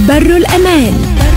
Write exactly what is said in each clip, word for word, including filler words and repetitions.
بر الأمان.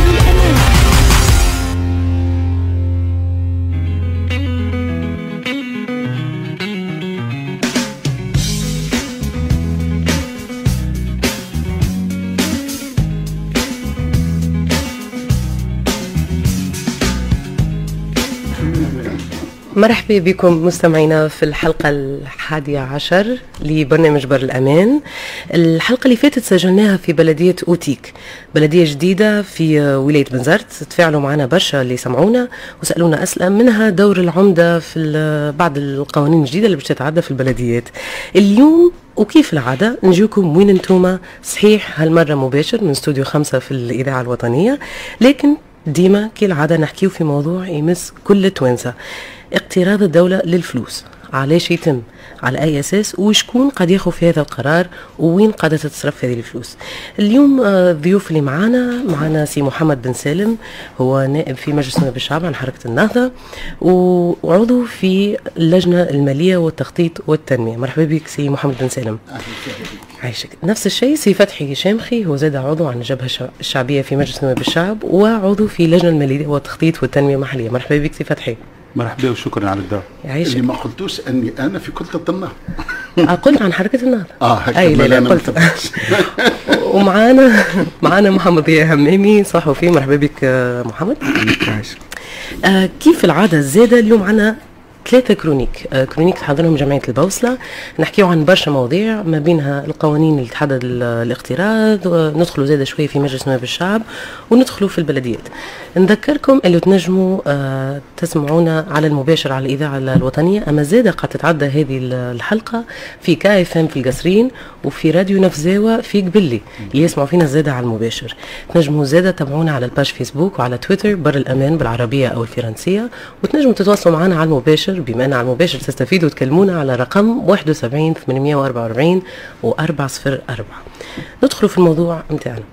مرحبا بكم مستمعينا في الحلقة الحادية عشر لبرنامج بر الأمان. الحلقة اللي فاتت سجلناها في بلدية أوتيك، بلدية جديدة في ولاية بنزرت. تفاعلوا معنا برشا اللي سمعونا وسألونا أسئلة، منها دور العمدة في بعض القوانين الجديدة اللي باش تتعدى في البلديات. اليوم وكيف العادة نجيكم وين انتوما، صحيح هالمرة مباشر من استوديو خمسة في الإذاعة الوطنية، لكن ديما كالعادة نحكيو في موضوع يمس كل توانسة: اقتراض الدولة للفلوس. علاش يتم، على أي أساس، وشكون قد ياخذ في هذا القرار، وين قد تتصرف هذه الفلوس. اليوم الضيوف اللي معانا معانا سي محمد بن سالم، هو نائب في مجلس نواب الشعب عن حركة النهضة وعضو في اللجنة المالية والتخطيط والتنمية. مرحبا بك سي محمد بن سالم. عايشك. نفس الشيء سي فتحي شامخي، هو زاد عضو عن الجبهة الشعبية في مجلس نواب الشعب وعضو في اللجنة المالية والتخطيط والتنمية المحلية. مرحبا بك سي فتحي. مرحبا وشكرا على الدعوة. اللي ما قلتوش اني انا في كتلة النهضة. قلت عن حركة النهضة. اه هكذا. اي لا لا قلت. ومعانا معانا محمد ضياء همامي صحفي. مرحبا بك محمد. عايشك. آه كيف العادة الزادة اليوم عنا ثلاثة كرونيك آه كرونيك تحضرهم جمعية البوصلة، نحكيو عن برشا مواضيع ما بينها القوانين اللي تحدد الاقتراض، وندخلوا زادة شوية في مجلس نواب الشعب، وندخلوا في البلديات. نذكركم اللي تنجموا آه تسمعونا على المباشر على الإذاعة الوطنية، أما زادة قد تتعدى هذه الحلقة في كا اف ام في القصرين، وفي راديو نفزاوة في قبلي اللي يسمعوا فينا زادة على المباشر. تنجموا زادة تابعونا على الباج فيسبوك وعلى تويتر بر الأمان بالعربية أو الفرنسية، وتنجموا تتواصلوا معنا على المباشر، بما أن على المباشر تستفيدوا وتكلمونا على رقم واحد وسبعين ثمانمائة وأربعة وأربعين وأربعة صفر أربعة. ندخلوا في الموضوع متاعنا.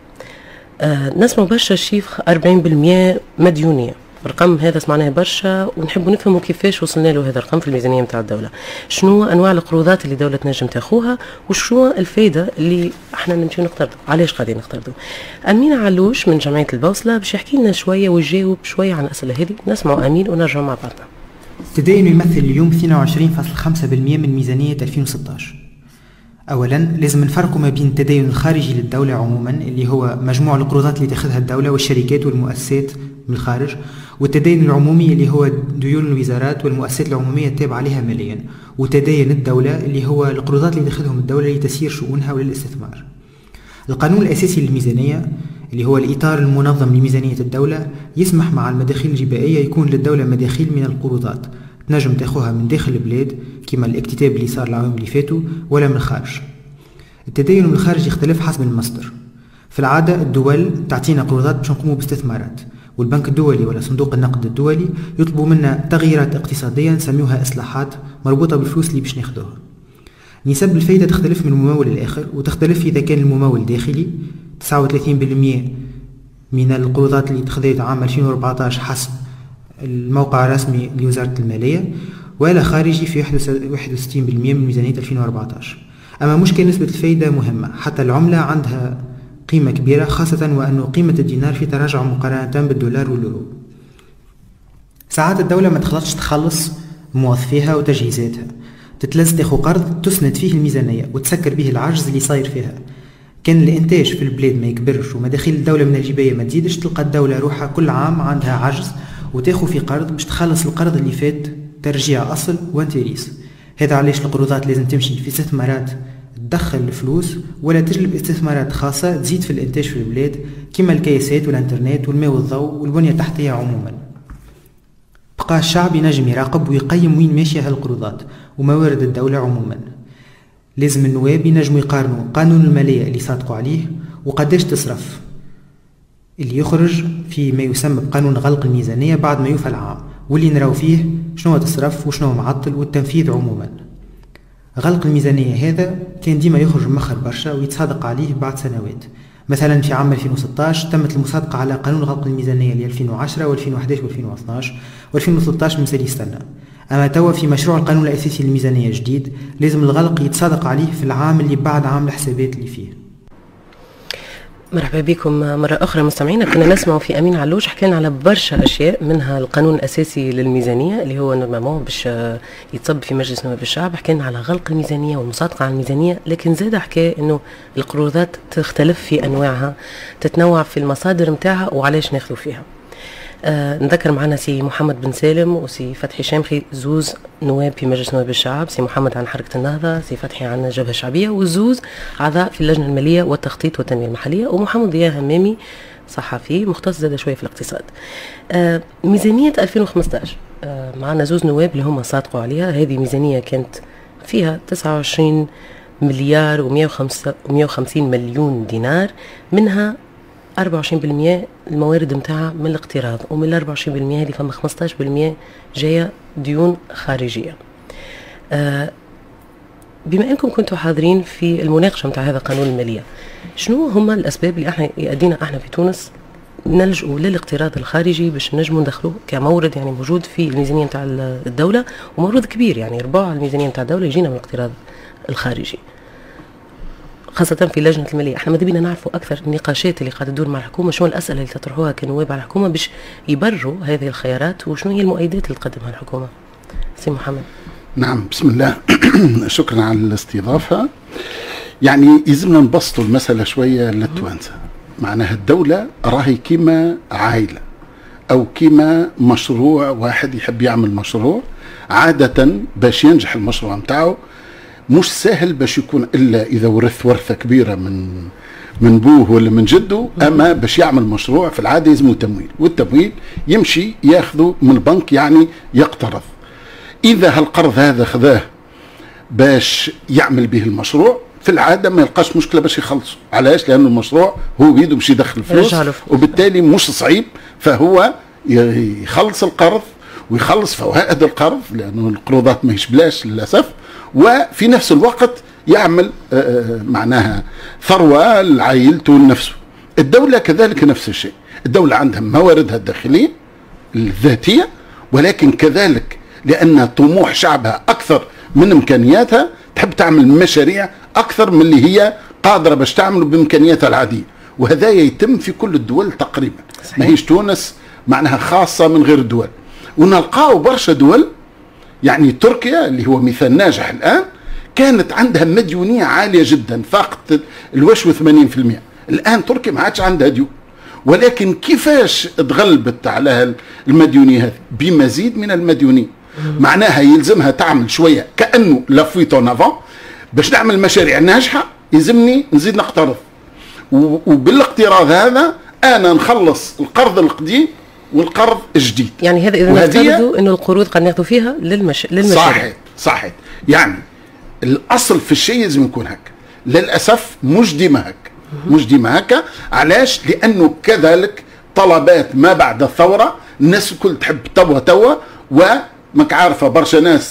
آه نسمع برشا الشيخ أربعين بالمئة مديونية، الرقم هذا سمعناه برشا، ونحب نفهموا كيفاش وصلنا له هذا الرقم في الميزانية متاع الدولة. شنو أنواع القروضات اللي الدولة تنجم تاخوها، وشنو الفايدة اللي احنا نمشي نقترضوا، علاش قاعدين نقترضوا. أمين علوش من جمعية البوصلة باش يحكي لنا شوية ويجاوب شوية عن الأسئلة هذه. نسمعوا أمين ونرجع مع بعضنا. التدين يمثل اليوم اثنين وعشرين فاصلة خمسة بالمئة من ميزانية ألفين وستة عشر. أولا لازم نفرقوا ما بين التدين الخارجي للدولة عموما، اللي هو مجموع القروضات اللي تاخذها الدولة والشركات والمؤسسات من الخارج، والتدين العمومي اللي هو ديون الوزارات والمؤسسات العمومية التابعة لها ماليا، وتدين الدولة اللي هو القروضات اللي تاخذهم الدولة لتسيير شؤونها وللاستثمار. القانون الأساسي للميزانية اللي هو الإطار المنظم لميزانية الدولة يسمح مع المداخيل الجبائية يكون للدولة مداخيل من القروضات تنجم تاخوها من داخل البلاد كما الاكتتاب اللي صار العام اللي فاتوا، ولا من الخارج. التدين من الخارج يختلف حسب المصدر. في العادة الدول تعطينا قروضات باش نقوموا باستثمارات، والبنك الدولي ولا صندوق النقد الدولي يطلبوا منا تغييرات اقتصادية نسميوها إصلاحات مربوطة بالفلوس اللي باش ناخذوها. نسب الفايدة تختلف من ممول للآخر، وتختلف إذا كان الممول داخلي تسعة وثلاثين بالمئة من القروضات اللي اتخذت عام ألفين وأربعة عشر حسب الموقع الرسمي لوزارة المالية، ولا خارجي في واحد وستين بالمئة من ميزانية ألفين وأربعة عشر. أما مشكلة نسبة الفايدة مهمة، حتى العملة عندها قيمة كبيرة، خاصة وأنه قيمة الدينار في تراجع مقارنة بالدولار واليورو. ساعات الدولة ما تخلصش تخلص موظفيها وتجهيزاتها، تتلز تاخو قرض تسند فيه الميزانية وتسكر به العجز اللي صاير فيها. كان الانتاج في البلاد ما يكبرش ومداخيل الدولة من الجباية ما تزيدش، تلقى الدولة روحها كل عام عندها عجز وتاخو في قرض باش تخلص القرض اللي فات ترجيع أصل وانتريس. هذا علاش القروضات لازم تمشي في استثمارات تدخل الفلوس، ولا تجلب استثمارات خاصة تزيد في الانتاج في البلاد كما الكياسات والانترنت والماء والضوء والبنية التحتية عموما. بقى الشعب ينجم يراقب ويقيم وين ماشية هالقروضات وموارد الدولة عموما. لازم النواب ينجموا يقارنوا قانون المالية اللي صادقوا عليه وقداش تصرف اللي يخرج في ما يسمى بقانون غلق الميزانية بعد ما يوفى العام، واللي نراو فيه شنو تصرف وشنو معطل والتنفيذ عموما. غلق الميزانية هذا كان ديما يخرج مخر برشا ويتصادق عليه بعد سنوات. مثلا في عام ألفين وستة عشر تمت المصادقة على قانون غلق الميزانية ل ألفين وعشرة وألفين وأحد عشر وألفين واثني عشر وألفين وثلاثة عشر مثالي استنى. أما توا في مشروع القانون الأساسي للميزانية جديد لازم الغلق يتصادق عليه في العام اللي بعد عام الحسابات اللي فيه. مرحبا بكم مرة أخرى مستمعينا. كنا نسمع في أمين علوش حكينا على برشا أشياء، منها القانون الأساسي للميزانية اللي هو نورمالمون باش يتصب في مجلس نواب الشعب، حكينا على غلق الميزانية والمصادقة على الميزانية، لكن زاد حكى إنه القروضات تختلف في أنواعها، تتنوع في المصادر متاعها وعلاش ناخذوا فيها. آه نذكر معنا سي محمد بن سالم وسي فتحي شامخي، زوز نواب في مجلس نواب الشعب، سي محمد عن حركة النهضة، سي فتحي عن الجبهة الشعبية، والزوز أعضاء في اللجنة المالية والتخطيط والتنمية المحلية، ومحمد ضياء همامي صحفي مختص زاد شوية في الاقتصاد. آه ميزانية ألفين وخمسطاش آه معنا زوز نواب اللي هم صادقوا عليها. هذه ميزانية كانت فيها تسعة وعشرين مليار ومئة وخمسين مليون دينار، منها أربعة وعشرين بالمئة الموارد متاعها من الاقتراض، ومن أربعة وعشرين بالمئة هذه فما خمسطاش بالمئة جاية ديون خارجية. آه بما أنكم كنتوا حاضرين في المناقشة متاع هذا القانون المالية، شنو هما الأسباب اللي احنا يأدينا احنا في تونس نلجؤوا للاقتراض الخارجي باش نجموا ندخلوه كمورد يعني موجود في الميزانية متاع الدولة، ومورد كبير يعني ربع الميزانية متاع الدولة يجينا من الاقتراض الخارجي، خاصة في لجنة المالية. احنا ماذا بينا نعرفوا أكثر النقاشات اللي قاعدة تدور مع الحكومة، شنو الأسئلة اللي تطرحوها كنواب على الحكومة باش يبرروا هذه الخيارات، وشنو هي المؤيدات اللي تقدمها الحكومة. سي محمد. نعم، بسم الله. شكرا على الاستضافة. يعني يلزمنا نبسطوا المسألة شوية للتوانسة. معناها الدولة راهي كيما عائلة أو كيما مشروع، واحد يحب يعمل مشروع، عادة باش ينجح المشروع متاعه مش سهل باش يكون إلا إذا ورث ورثة كبيرة من من بوه ولا من جده. أما باش يعمل مشروع في العادة يلزمه تمويل، والتمويل يمشي ياخذه من البنك، يعني يقترض. إذا هالقرض هذا خذاه باش يعمل به المشروع، في العادة ما يلقاش مشكلة باش يخلصه. علاش؟ لأنه المشروع هو بيده باش يدخل فلوس، وبالتالي مش صعيب، فهو يخلص القرض ويخلص فوائد القرض، لأنه القروضات ما هيش بلاش للأسف، وفي نفس الوقت يعمل معناها ثروة لعائلته ونفسه. الدولة كذلك نفس الشيء، الدولة عندها مواردها الداخلية الذاتية، ولكن كذلك لأن طموح شعبها أكثر من إمكانياتها تحب تعمل مشاريع أكثر من اللي هي قادرة باش تعمله بإمكانياتها العادية، وهذا يتم في كل الدول تقريبا. ما هيش تونس معناها خاصة من غير الدول، ونلقاو برشا دول. يعني تركيا اللي هو مثال ناجح الآن كانت عندها مديونية عالية جدا، فاقت الوشو ثمانين بالمئة. الآن تركيا ما عادش عندها ديون، ولكن كيفاش تغلبت على المديونية هذه؟ بمزيد من المديونية. معناها يلزمها تعمل شوية كأنه لافويتون افون، باش نعمل مشاريع ناجحة يلزمني نزيد نقترض، وبالاقتراض هذا أنا نخلص القرض القديم والقرض الجديد. يعني هذا إذا نفترضوا إنه القروض قد ناخذوا فيها للمش... للمشاريع. صحيح صحيح. يعني الأصل في الشيء لازم يكون هكا. للأسف مش ديما هكا، مش ديما هكا. علاش؟ لأنه كذلك طلبات ما بعد الثورة الناس الكل تحب توا توا، وماك عارفة برشا ناس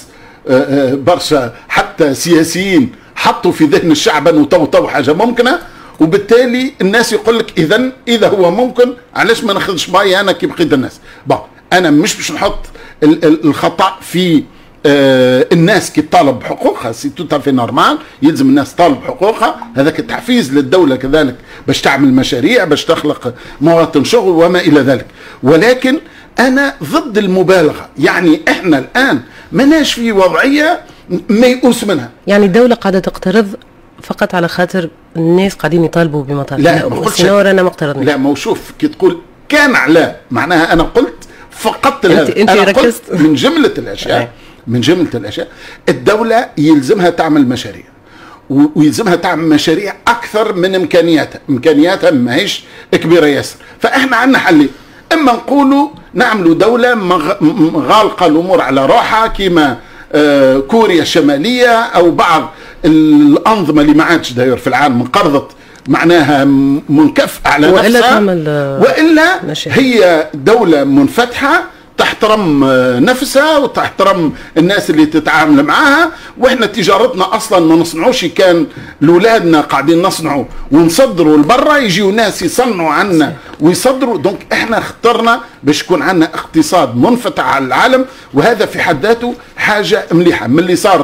برشا حتى سياسيين حطوا في ذهن الشعب أنه تو تو حاجة ممكنة، وبالتالي الناس يقول لك إذن إذا هو ممكن علاش ما ناخذش معي أنا كي بقيت الناس. بقى أنا مش باش نحط الخطأ في آه الناس كي تطالب بحقوقها، سي تو في نورمال، يلزم الناس تطالب بحقوقها، هذاك التحفيز للدولة كذلك باش تعمل مشاريع، باش تخلق مواطن شغل وما إلى ذلك. ولكن أنا ضد المبالغة. يعني إحنا الآن مناش في وضعية ميؤوس منها. يعني الدولة قاعدة تقترض فقط على خاطر الناس قاعدين يطالبوا بمطالب؟ لا، ما قلتش. أنا ما اقترضناش. لا، ما شوف كي تقول كان على معناها أنا قلت فقط هذا. أنا قلت من جملة الأشياء من جملة الأشياء الدولة يلزمها تعمل مشاريع، ويلزمها تعمل مشاريع أكثر من إمكانياتها. إمكانياتها ما هيش كبيرة ياسر. فإحنا عندنا حلين: إما نقولوا نعملوا دولة غالقة الأمور على روحها كما آه كوريا الشمالية أو بعض الأنظمة اللي ما عادش داير في العالم انقرضت معناها منكفة على وإلا نفسها، تعمل وإلا مشاريع. هي دولة منفتحة تحترم نفسها وتحترم الناس اللي تتعامل معها. واحنا تجارتنا اصلا ما نصنعوش، كان لولادنا قاعدين نصنعوا ونصدروا لبرا، يجيوا ناس يصنعوا عنا ويصدروا. دونك احنا اخترنا باش يكون عندنا اقتصاد منفتح على العالم، وهذا في حد ذاته حاجة مليحة. من اللي صارت في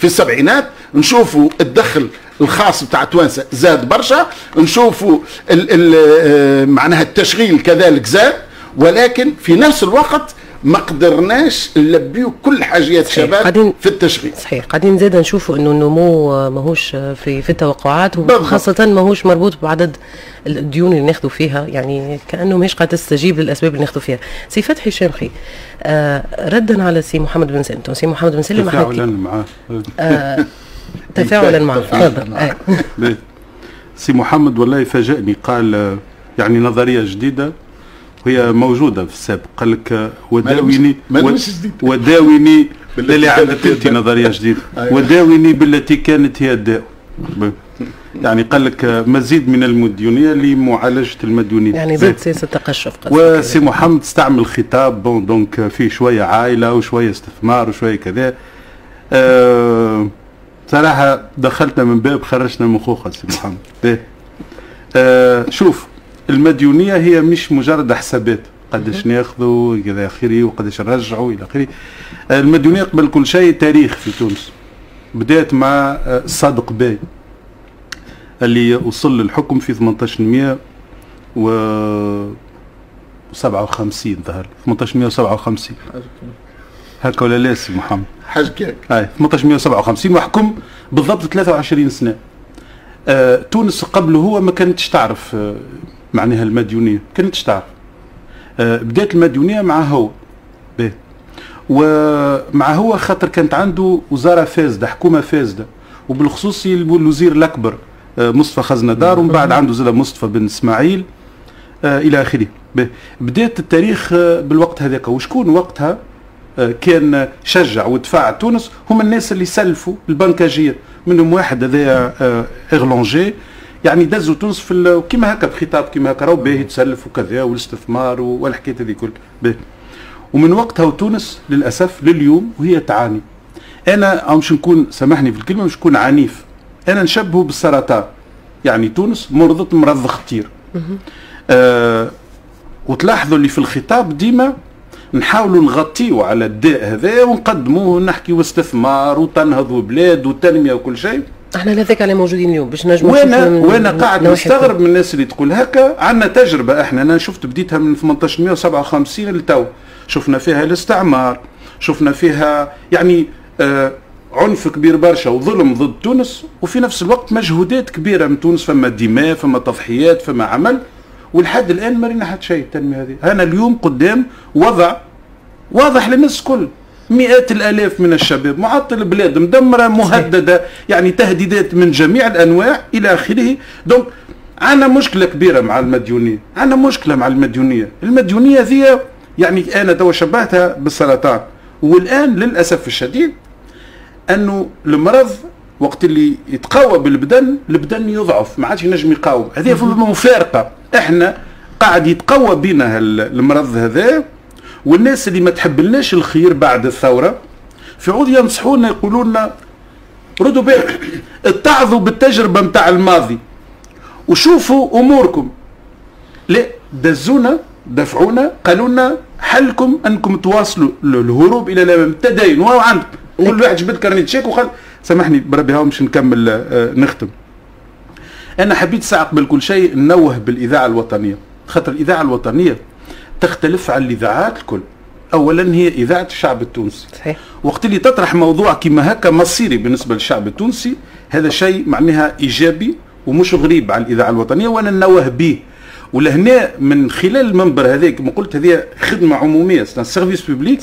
في السبعينات نشوفوا الدخل الخاص بتاع توانسه زاد برشا، نشوفوا ال ال معناها التشغيل كذلك زاد، ولكن في نفس الوقت ما قدرناش نلبيو كل حاجيات الشباب في التشغيل. صحيح، قاعدين زاده نشوفوا انه النمو ماهوش في في التوقعات، وخاصه ماهوش مربوط بعدد الديون اللي ناخذوا فيها، يعني كانه ماهيش قاعده تستجيب للاسباب اللي ناخذوا فيها. سي فتحي شامخي، آه ردا على سي محمد بن سلم، سي محمد بن سلم تفاعلا معاه آه تفاعلا معاه تفضل. سي محمد والله فاجأني، قال يعني نظريه جديده وهي موجوده في السابق، قال لك وداويني وداويني باللي عندك انت نظريه جديده، وداويني بالتي كانت هي الداء. يعني قال لك مزيد من المديونيه لمعالجه المديونين، يعني ضد سياسه التقشف. وسي محمد استعمل خطاب بون دونك فيه شويه عائله وشويه استثمار وشويه كذا. أه صراحه دخلتنا من باب خرجنا من خوخه سي محمد. أه شوف، المديونيه هي مش مجرد حسابات قداش ناخذوا الى اخره وقداش نرجعوا الى اخره. المديونيه قبل كل شيء تاريخ في تونس، بدات مع الصادق باي اللي وصل للحكم في ثمانية عشر وسبعة وخمسين ظهر ثمانية عشر وسبعة وخمسين هكا ولا لا سي محمد؟ حاجه كيك اي ثمانية عشر وسبعة وخمسين وحكم بالضبط ثلاثة وعشرين سنه. آه تونس قبله هو ما كانتش تعرف آه معناها المديونيه، كانتش تعرف. آه بدات المديونيه مع هو به، ومع هو خاطر كانت عنده وزاره فاسده، حكومه فاسده، وبالخصوص الوزير الاكبر آه مصطفى خزندار، ومن بعد عنده زاد مصطفى بن اسماعيل آه الى اخره. بدات التاريخ آه بالوقت هذاك. وشكون وقتها آه كان شجع ودفع تونس؟ هم الناس اللي سلفوا البنكاجيه، منهم واحد هذايا آه اغلونجي، يعني دزوا تونس في كيما هكا بخطاب كيما هكا راهو باهي تسلف وكذا والاستثمار والحكايه هذه كل باهي. ومن وقتها وتونس للاسف لليوم وهي تعاني. انا مش نكون سامحني في الكلمه، مش نكون عنيف، انا نشبهه بالسرطان. يعني تونس مرضت مرض خطير. آه وتلاحظوا اللي في الخطاب ديما نحاولوا نغطيوا على الداء هذا ونقدموه ونحكيوا استثمار وتنهض وبلاد وتنميه وكل شيء. احنا هذاك على موجودين اليوم باش نجموا. وانا وانا قاعد مستغرب من الناس اللي تقول هكا. عندنا تجربه احنا، انا شفت بديتها من ثمانية عشر وسبعة وخمسين لتو، شفنا فيها الاستعمار، شفنا فيها يعني آه عنف كبير برشا وظلم ضد تونس، وفي نفس الوقت مجهودات كبيره من تونس، فما دماء، فما تضحيات، فما عمل، ولحد الان ما رينا حد شيء. التنميه هذه انا اليوم قدام وضع واضح للناس الكل، مئات الالاف من الشباب معطل البلاد، مدمره، مهدده، يعني تهديدات من جميع الانواع الى اخره. دونك عندنا مشكله كبيره مع المديونيه، عندنا مشكله مع المديونيه. المديونيه ذي يعني انا تو شبهتها بالسرطان، والان للاسف الشديد انه المرض وقت اللي يتقوى بالبدن، البدن يضعف، ما عادش ينجم يقاوم. هذه مفارقه، احنا قاعد يتقوى بنا المرض هذا، والناس اللي ما تحبلناش الخير بعد الثوره في عود ينصحونا يقولوا لنا ردوا بالكم، اتعظوا بالتجربه نتاع الماضي وشوفوا اموركم. لا، دزونا، دفعونا، قالوا لنا حلكم انكم تواصلوا الهروب الى الامام، التدين وهو عندكم. كل واحد جبد كارنيت شيك وقال سامحني بربي هاو مش نكمل آه نختم. انا حبيت ساعه قبل كل شيء ننوه بالاذاعه الوطنيه، خاطر الاذاعه الوطنيه تختلف عن الاذاعات الكل. اولا هي اذاعه الشعب التونسي، صحيح. وقت اللي تطرح موضوع كما هكا مصيري بالنسبه للشعب التونسي، هذا شيء معناها ايجابي ومش غريب على الاذاعه الوطنيه، وانا ننوه به. ولهنا من خلال المنبر هذا كما قلت، هذه خدمه عموميه، سيرفيس بوبليك،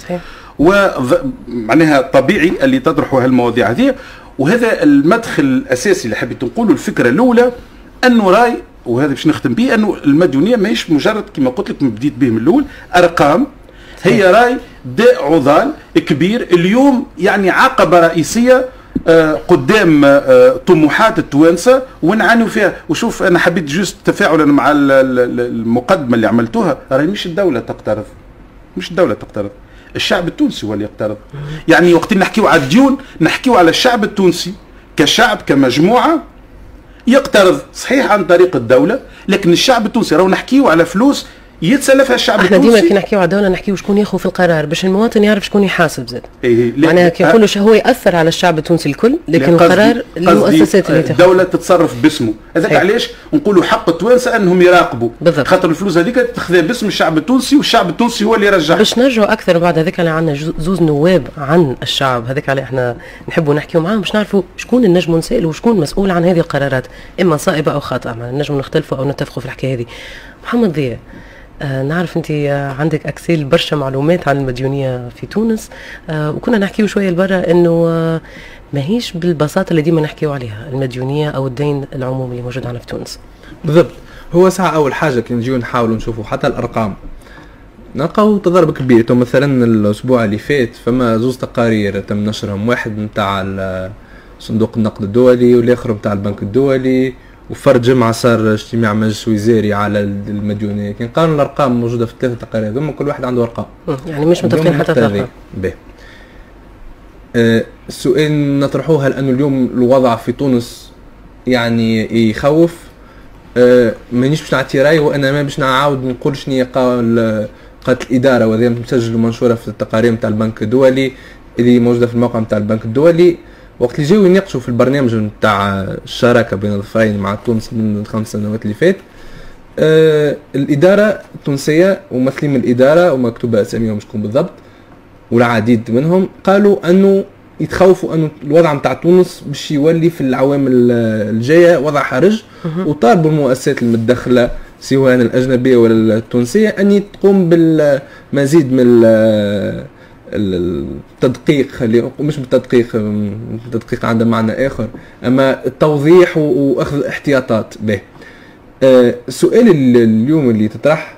ومعناها طبيعي اللي تطرحوا هالمواضيع هذه. وهذا المدخل الاساسي اللي حبيت نقوله. الفكره الاولى انه راي، وهذا باش نختم به، انه المديونيه ماهيش مجرد كما قلت لك بديت به من الاول ارقام، هي راي داء عضال كبير اليوم، يعني عقبه رئيسيه قدام طموحات التوانسه ونعانيوا فيها. وشوف انا حبيت جوست تفاعلا مع المقدمه اللي عملتوها، راهي مش الدوله تقترض، مش الدوله تقترض، الشعب التونسي هو اللي يقترض. يعني وقت نحكيو على الديون نحكيو على الشعب التونسي كشعب كمجموعه يقترض، صحيح عن طريق الدوله، لكن الشعب التونسي راهو نحكيو على فلوس يتسلفها الشعب احنا التونسي. ديما كي نحكيو على الدوله نحكيو شكون ياخذ في القرار باش المواطن يعرف شكون يحاسب زاد. إيه معناها كي نقولوا هو ياثر على الشعب التونسي الكل، لكن القرار المؤسسات اللي تاخذ الدوله تتصرف باسمه. هذاك علاش نقولوا حق التوانسه انهم يراقبوا بالضبط. خاطر الفلوس هذيك تاخذها باسم الشعب التونسي والشعب التونسي هو اللي يرجعها. باش نرجعوا اكثر بعد هذاك اللي عندنا زوز نواب عن الشعب، هذاك اللي احنا نحبوا نحكيو معاهم باش نعرفوا شكون النجم نسالوا وشكون مسؤول عن هذه القرارات، اما صائبه او خاطئه. معناها نجم نختلفوا او نتفقوا في الحكايه هذه. محمد ضياء، آه نعرف انت آه عندك اكسيل برشا معلومات عن المديونيه في تونس، آه وكنا نحكيو شويه لبرا انه آه ماهيش بالبساطه اللي ديما نحكيو عليها المديونيه او الدين العمومي اللي موجود عندنا في تونس. بالضبط. هو ساعه اول حاجه كي نجيو نحاولوا نشوفوا حتى الارقام نلقاو تضارب كبير. تو مثلا الاسبوع اللي فات فما زوز تقارير تم نشرهم، واحد نتاع صندوق النقد الدولي والاخر نتاع البنك الدولي، وفرد جمعة صار اجتماع مجلس وزاري على المديونية. كان قالوا الارقام موجوده في الثلاثه تقارير هذوما، كل واحد عنده ارقام يعني مش متفقين حتى في الارقام. أه السؤال نطرحوه هل انه اليوم الوضع في تونس يعني يخوف؟ أه مانيش باش نعطي راي، وانا ما باش نعاود نقول شنو قال قالت الاداره، وهذا مسجل ومنشوره في التقارير نتاع البنك الدولي اللي موجوده في الموقع نتاع البنك الدولي. وقت اللي جاوا يناقشوا في البرنامج نتاع الشراكه بين الظفرين مع تونس من الخمس سنوات اللي فات، آه الاداره التونسيه وممثلين من الاداره ومكتوبه اساميهم شكون بالضبط والعديد منهم قالوا انه يتخوفوا انه الوضع نتاع تونس باش يولي في العوام الجايه وضع حرج، وطالبوا المؤسسات المتدخله سواء الاجنبيه ولا التونسيه ان تقوم بالمزيد من التدقيق، خلي مش بالتدقيق، التدقيق عنده معنى اخر، اما التوضيح واخذ الاحتياطات به. آه السؤال اليوم اللي تطرح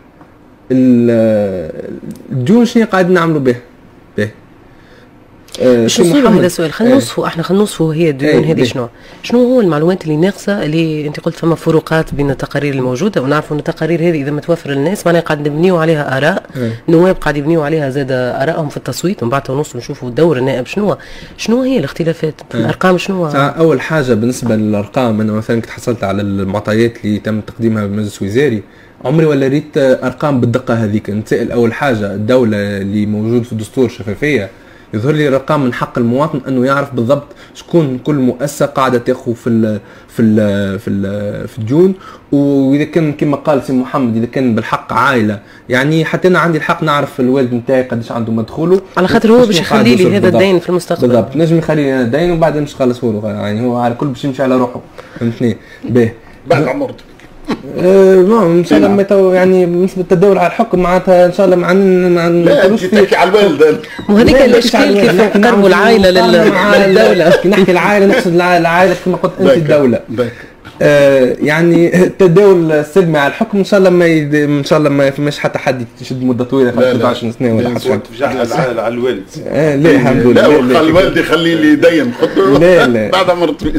الديون شنو قاعدين نعملوا به به آه شنو هذا السؤال؟ خلينا نوصفوا احنا خلينا نوصفوا هي الديون هذه شنو شنو هو المعلومات اللي ناقصه، اللي انت قلت فما فروقات بين التقارير الموجوده، ونعرفوا ان التقارير هذه اذا متوفر للناس معناها قاعد نبنيو عليها اراء نواب، قاعد يبنيو عليها زاد ارائهم في التصويت، ومن بعد نوصلوا نشوفوا دور النائب شنو شنو هي الاختلافات في الارقام. شنو اول حاجه بالنسبه للارقام، انا مثلا كنت حصلت على المعطيات اللي تم تقديمها بالمجلس الوزاري، عمري ولا ريت ارقام بالدقه هذيك. نسال اول حاجه الدوله اللي موجود في الدستور شفافيه، يظهر لي رقم من حق المواطن انه يعرف بالضبط شكون كل مؤسسه قاعده تاخذ في ال في ال في ال في الديون، واذا كان كما قال سي محمد اذا كان بالحق عائله، يعني حتى انا عندي الحق نعرف الوالد نتاعي قداش عنده مدخوله، على خاطر هو باش يخلي لي هذا الدين في المستقبل. بالضبط، نجم يخلي لي انا الدين وبعد مش خلصه له، يعني هو على كل باش يمشي على روحه، فهمتني؟ باهي بعد عمرك اه ان شاء الله ما تو يعني بالنسبه للتداول على الحكم معناتها ان شاء الله مع ما نقولوش تحكي على الوالد، وهذيك الاشكال كيف نقربوا العائله للدوله. كي نحكي العائله نقصد العائله كما قلت انت الدوله. آه يعني التداول السلمي على الحكم ان شاء الله ما يد... ان شاء الله ما فماش حتى حد يشد مده طويله خمسة عشر سنه ولا حتى تفجعها العائله على الوالد. اه لا الحمد لله. لا خلي الوالد يخلي لي دين لا لا بعد عمر طويل.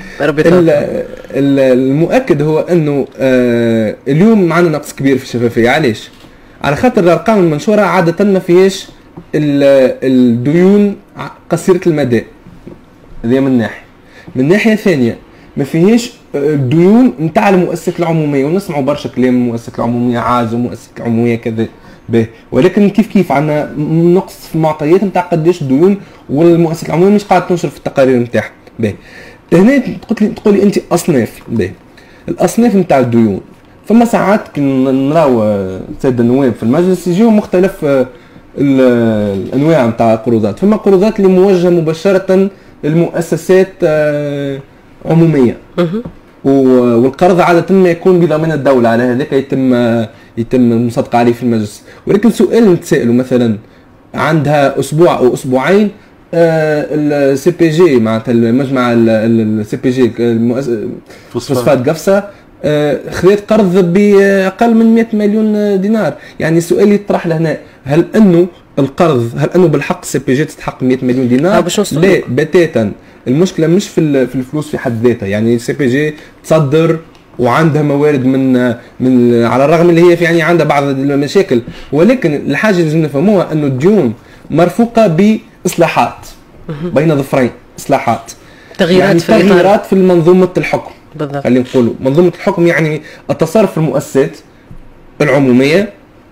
المؤكد هو انه آه اليوم معنا نقص كبير في الشفافيه. علاش؟ على خاطر الارقام المنشوره عاده ما فيهاش الديون قصيره المدى، هذه من ناحيه. من ناحيه ثانيه ما فيهاش الديون نتاع المؤسسات العموميه، ونسمعوا برشا كلام المؤسسات العموميه عاز ومؤسسات العموميه كذا به، ولكن كيف كيف عندنا نقص في المعطيات نتاع قداش الديون، والمؤسسات العموميه مش قاعده تنشر في التقارير نتاعها به. هنا قلت لي تقول لي انت اصناف به، الاصناف نتاع الديون فما ساعات نراو الساده النواب في المجلس يجيو مختلف الانواع نتاع القروضات. فما قروضات اللي موجهه مباشره للمؤسسات عموميه، والقرض عاده ما يكون بضمان الدوله، على هذاك يتم يتم المصادقه عليه في المجلس. ولكن سؤال نتسائله مثلا عندها اسبوع او اسبوعين السي بي جي معناتها المجمع السي بي جي فوسفات قفصه خذت قرض باقل من مئة مليون دينار. يعني السؤال يطرح لهنا، هل انه القرض هل انه بالحق السي بي جي تستحق مئة مليون دينار؟ لا بتاتا. المشكله مش في في الفلوس في حد ذاتها، يعني السي بي جي تصدر وعندها موارد من من على الرغم اللي هي في يعني عندها بعض المشاكل، ولكن الحاجه اللي لازم نفهموها انه الديون مرفوقه باصلاحات بين ظفرين، اصلاحات تغييرات يعني في تغييرات في منظومه الحكم. بالضبط. خلينا نقولوا منظومه الحكم يعني التصرف في المؤسسات العموميه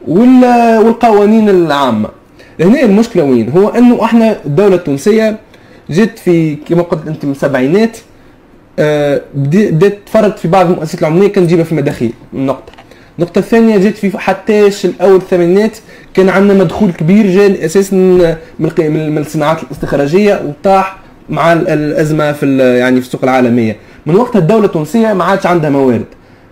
والقوانين العامه. هنا المشكله وين؟ هو انه احنا الدوله التونسيه جت في كما قلت انت من السبعينات بدات تفرض في بعض المؤسسات العموميه كان تجيبها في المداخيل. النقطه النقطه الثانيه جت في حتىش الاول الثمانينات كان عندنا مدخول كبير جاء اساسا من الصناعات الاستخراجيه وطاح مع الازمه في يعني في السوق العالميه. من وقتها الدوله التونسيه ما عادش عندها موارد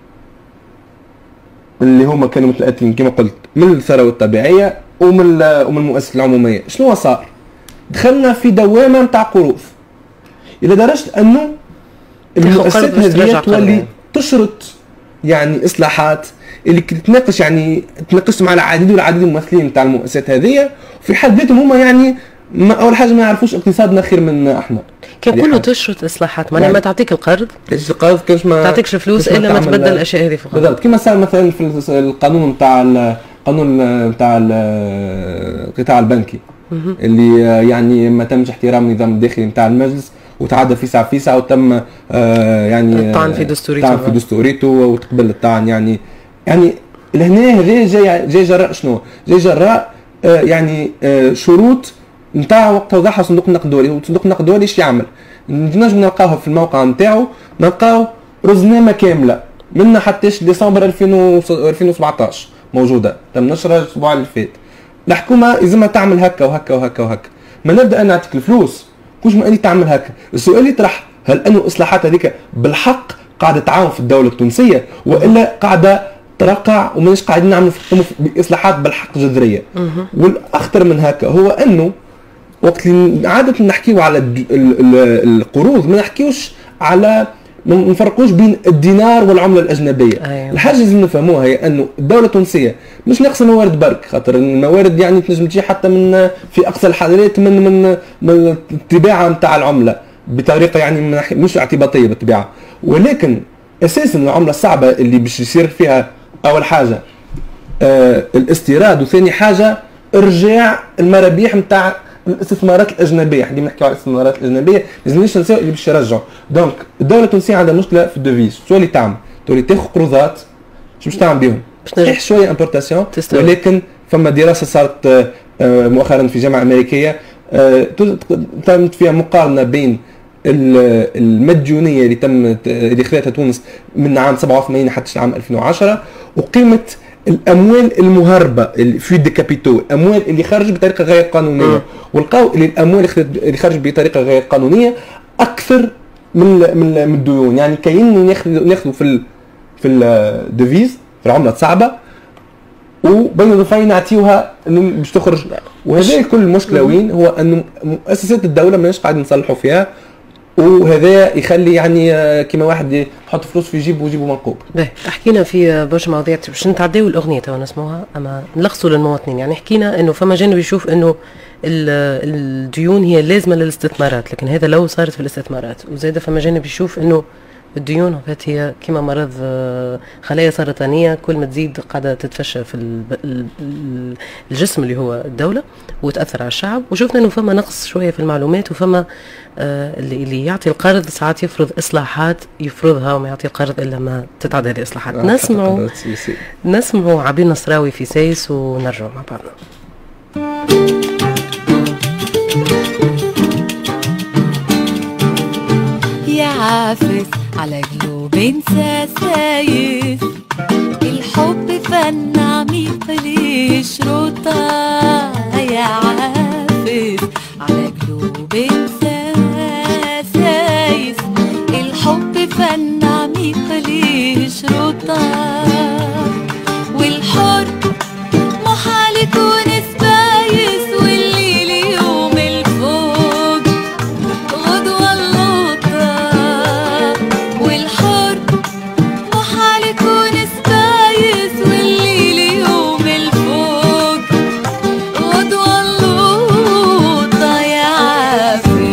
اللي هما كانوا متلاتين كما قلت من الثروه الطبيعيه ومن ومن المؤسسات العموميه. شنو صار؟ دخلنا في دوامه نتاع قروض الى درجه انه المؤسسات هذه تولي تشرط يعني اصلاحات اللي تناقش يعني تناقش مع العديد والعديد الممثلين نتاع المؤسسات هذه وفي حد ذاتهم هما يعني ما اول حاجه ما يعرفوش اقتصادنا خير من احنا. كان كله تشرط اصلاحات معناها ما تعطيك القرض تعطيك القرض كاش ما تعطيكش فلوس الا ما تبدل الاشياء هذه فقط. بالضبط كما صار مثلا في القانون نتاع القانون نتاع القطاع البنكي اللي يعني ما تمش احترام النظام الداخلي نتاع المجلس وتعدى في ساعه في ساعه وتم آه يعني الطعن في دستوريته الطعن في دستوريته وتقبل الطعن يعني يعني لهنا هذا جاي جاي جراء شنو؟ جاي جراء آه يعني آه شروط نتاع وقت وضعها صندوق النقد الدولي. وصندوق النقد الدولي ايش يعمل؟ نجم نلقاوها في الموقع نتاعو نلقاو رزنامه كامله من حتى ديسمبر ألفين وسبعطاش موجوده تم نشرها الاسبوع اللي فات. الحكومه لازمها تعمل هكا وهكا وهكا وهكا. ما نبدا انا نعطيك الفلوس كوش ما اني تعمل هكا. السؤال اللي يطرح هل انه الاصلاحات هذيك بالحق قاعده تعاون في الدوله التونسيه والا قاعده ترقع وماناش قاعدين نعملوا باصلاحات بالحق جذريه؟ والاخطر من هكا هو انه وقت اللي عاده نحكيو على القروض ما نحكيوش على ما نفرقوش بين الدينار والعمله الاجنبيه. أيوة. الحاجه اللي نفهموها هي انه الدوله التونسيه مش ناقصه موارد برك خاطر الموارد يعني تنجم تجي حتى من في اقصى الحالات من من من الطباعه نتاع العمله بطريقه يعني مش اعتباطيه بالطبيعه. ولكن اساسا العمله الصعبه اللي باش يصير فيها اول حاجه آه الاستيراد وثاني حاجه ارجاع المرابيح نتاع الاستثمارات الاجنبيه. احنا نحكيو على الاستثمارات الاجنبيه لازمناش نساو اللي باش يرجعوا. دونك الدوله التونسيه عندها مشكله في الدوفيز. شو اللي تعمل؟ تولي تاخذ قروضات شو باش تعمل بهم؟ صحيح شويه امبورتاسيون ولكن فما دراسه صارت مؤخرا في جامعه امريكيه تمت فيها مقارنه بين المديونيه اللي تم اللي خذتها تونس من عام سبعة وثمانين حتى عام ألفين وعشرة وقيمه الاموال المهربه في دي كابيتو الاموال اللي خرج بطريقه غير قانونيه. ولقاو اللي الاموال اللي خرج بطريقه غير قانونيه اكثر من من, من الديون. يعني كاين ناخذوا ناخذوا في ال في الديفيز في العمله الصعبه وبين الضفين نعطيوها باش تخرج. وهذا كل المشكله وين هو انه مؤسسات الدوله ماناش قاعدين نصلحوا فيها وهذا يخلي يعني كما واحد يحط فلوس في جيبه وجيبه منقوب. باهي حكينا في برشا مواضيع باش نتعداو الاغنيه تو نسموها اما نلخصوا للمواطنين. يعني حكينا انه فما جانب يشوف انه الديون هي لازمه للاستثمارات لكن هذا لو صارت في الاستثمارات وزاده فما جانب يشوف انه الديون هي كما مرض خلايا سرطانيه كل ما تزيد قاعده تتفشى في الجسم اللي هو الدوله وتاثر على الشعب. وشفنا انه فما نقص شويه في المعلومات وفما اللي اللي يعطي القرض ساعات يفرض اصلاحات يفرضها وما يعطي القرض الا ما تتعدى هذه الاصلاحات. نسمعوا نسمعوا عبير نصراوي في سايس ونرجع مع بعضنا. يا عافس على قلوب سايس الحب فن عميق لي شروطه. يا عافس على قلوب سايس الحب فن عميق لي شروطه. والحر محال يكون سبايس والليل يوم الفوق غدوة اللوطة. والحر محال يكون سبايس والليل يوم الفوق غدوة اللوطة. يا عافس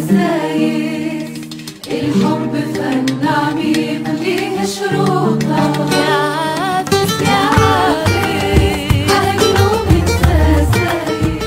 سايس الحب فن عميق ليه شروطه يا عابس يا عابس على قلوب التسايس.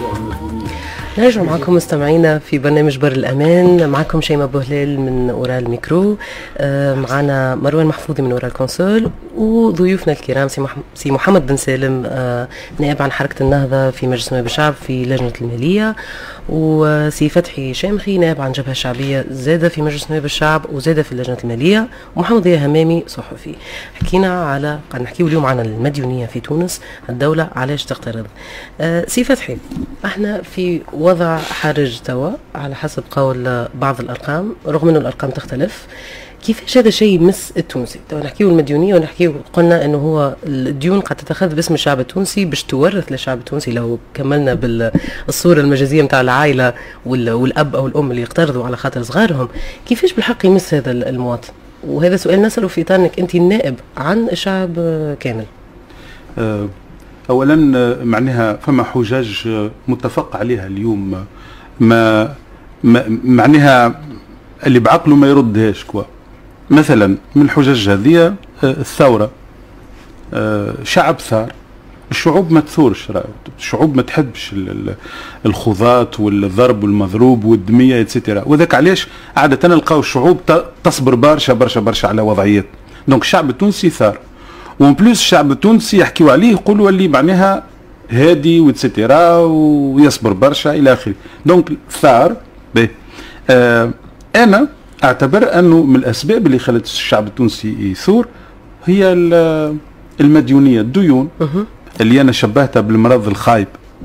نرجع معكم مستمعينا في برنامج بر الأمان. معكم شيماء بوهلال من وراء الميكرو، آه معنا مروان محفوظي من وراء الكونسول، وضيوفنا الكرام سي, مح... سي محمد بن سالم، آه نائب عن حركة النهضة في مجلس نواب الشعب في لجنة المالية، وسي فتحي شامخي نائب عن جبهة الشعبية زادة في مجلس نواب الشعب وزادة في لجنة المالية، ومحمد ضياء همامي صحفي. حكينا على قاعد نحكيو اليوم عن المديونية في تونس، الدولة علاش تقترض. آه سي فتحي، احنا في وضع حرج توا على حسب قول بعض الأرقام، رغم أنه الأرقام تختلف. كيفاش هذا الشيء يمس التونسي؟ توا نحكيو المديونية ونحكيو، قلنا أنه هو الديون قد تتخذ باسم الشعب التونسي باش تورث للشعب التونسي. لو كملنا بالصورة المجازية متاع العائلة والأب أو الأم اللي يقترضوا على خاطر صغارهم، كيفاش بالحق يمس هذا المواطن؟ وهذا سؤال نسأله في إطار أنك أنت النائب عن الشعب كامل. أه اولا معناها فما حجاج متفق عليها اليوم، ما, ما معناها اللي بعقله ما يردهاش كوا. مثلا من الحجاج هذه الثوره، شعب ثار، الشعوب ما تثورش، الشعوب ما تحبش الخوضات والضرب والمضروب والدميه اتسيتيرا، وذاك علاش عاده نلقاو الشعوب تصبر برشا برشا برشا على وضعيات. دونك الشعب التونسي ثار، ومن بلوس الشعب التونسي يحكيوا عليه يقولوا اللي معناها هادي وتسترا ويصبر برشا الى اخره. دونك ثار به. آه انا اعتبر انه من الاسباب اللي خلت الشعب التونسي يثور هي المديونيه، الديون اللي انا شبهتها بالمرض الخايب.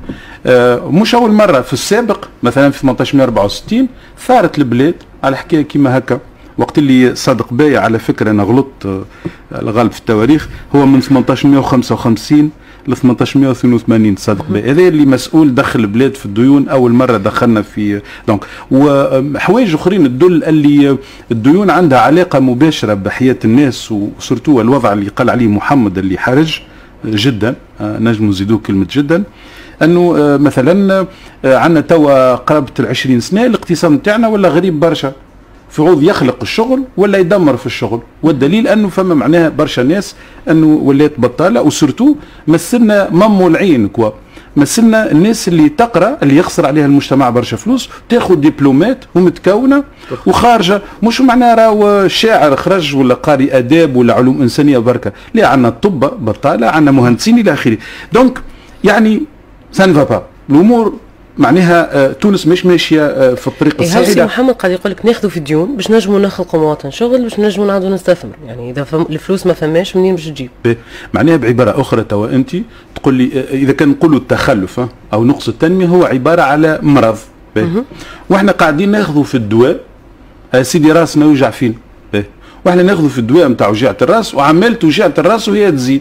آه مش اول مره، في السابق مثلا في ثمانية عشر أربعة وستين ثارت البلاد على حكايه كيما هكا، وقت اللي صادق بايع على فكره انا غلطت الغالب في التواريخ، هو من ثمانية عشر خمسة وخمسين ل ثمانية عشر اثنين وثمانين صادق بايع، هذا اللي مسؤول دخل البلاد في الديون، اول مره دخلنا في دونك. وحوايج اخرين تدل اللي الديون عندها علاقه مباشره بحياه الناس، وسورتو الوضع اللي قال عليه محمد اللي حرج جدا، نجم نزيدوه كلمه جدا، انه مثلا عندنا توا قرابه العشرين سنه الاقتصاد نتاعنا ولا غريب برشا، في عوض يخلق الشغل ولا يدمر في الشغل، والدليل انه فما معناها برشا ناس انه ولات بطاله، وسورتو مثلنا ممو العين كوا، مثلنا الناس اللي تقرا اللي يخسر عليها المجتمع برشا فلوس، تاخذ دبلومات ومتكونه وخارجه، مش معناها راهو شاعر خرج ولا قارئ اداب ولا علوم انسانيه بركه، لا عندنا طب بطاله، عندنا مهندسين الى اخره. دونك يعني سان فا با الامور معناها تونس مش ماشيه في الطريق الصحيح. سي محمد قاعد يقول لك ناخذوا في الديون باش نجموا نخلقوا مواطن شغل، باش نجموا نعاودوا نستثمر، يعني اذا فم... الفلوس ما فماش منين باش تجيب؟ معناها بعباره اخرى توا انت تقول لي اذا كان نقولوا التخلف او نقص التنميه هو عباره على مرض، واحنا قاعدين ناخذوا في الدواء سيدي راسنا يوجع فينا، واحنا ناخذوا في الدواء نتاع وجعه الراس وعملت وجعه الراس وهي تزيد.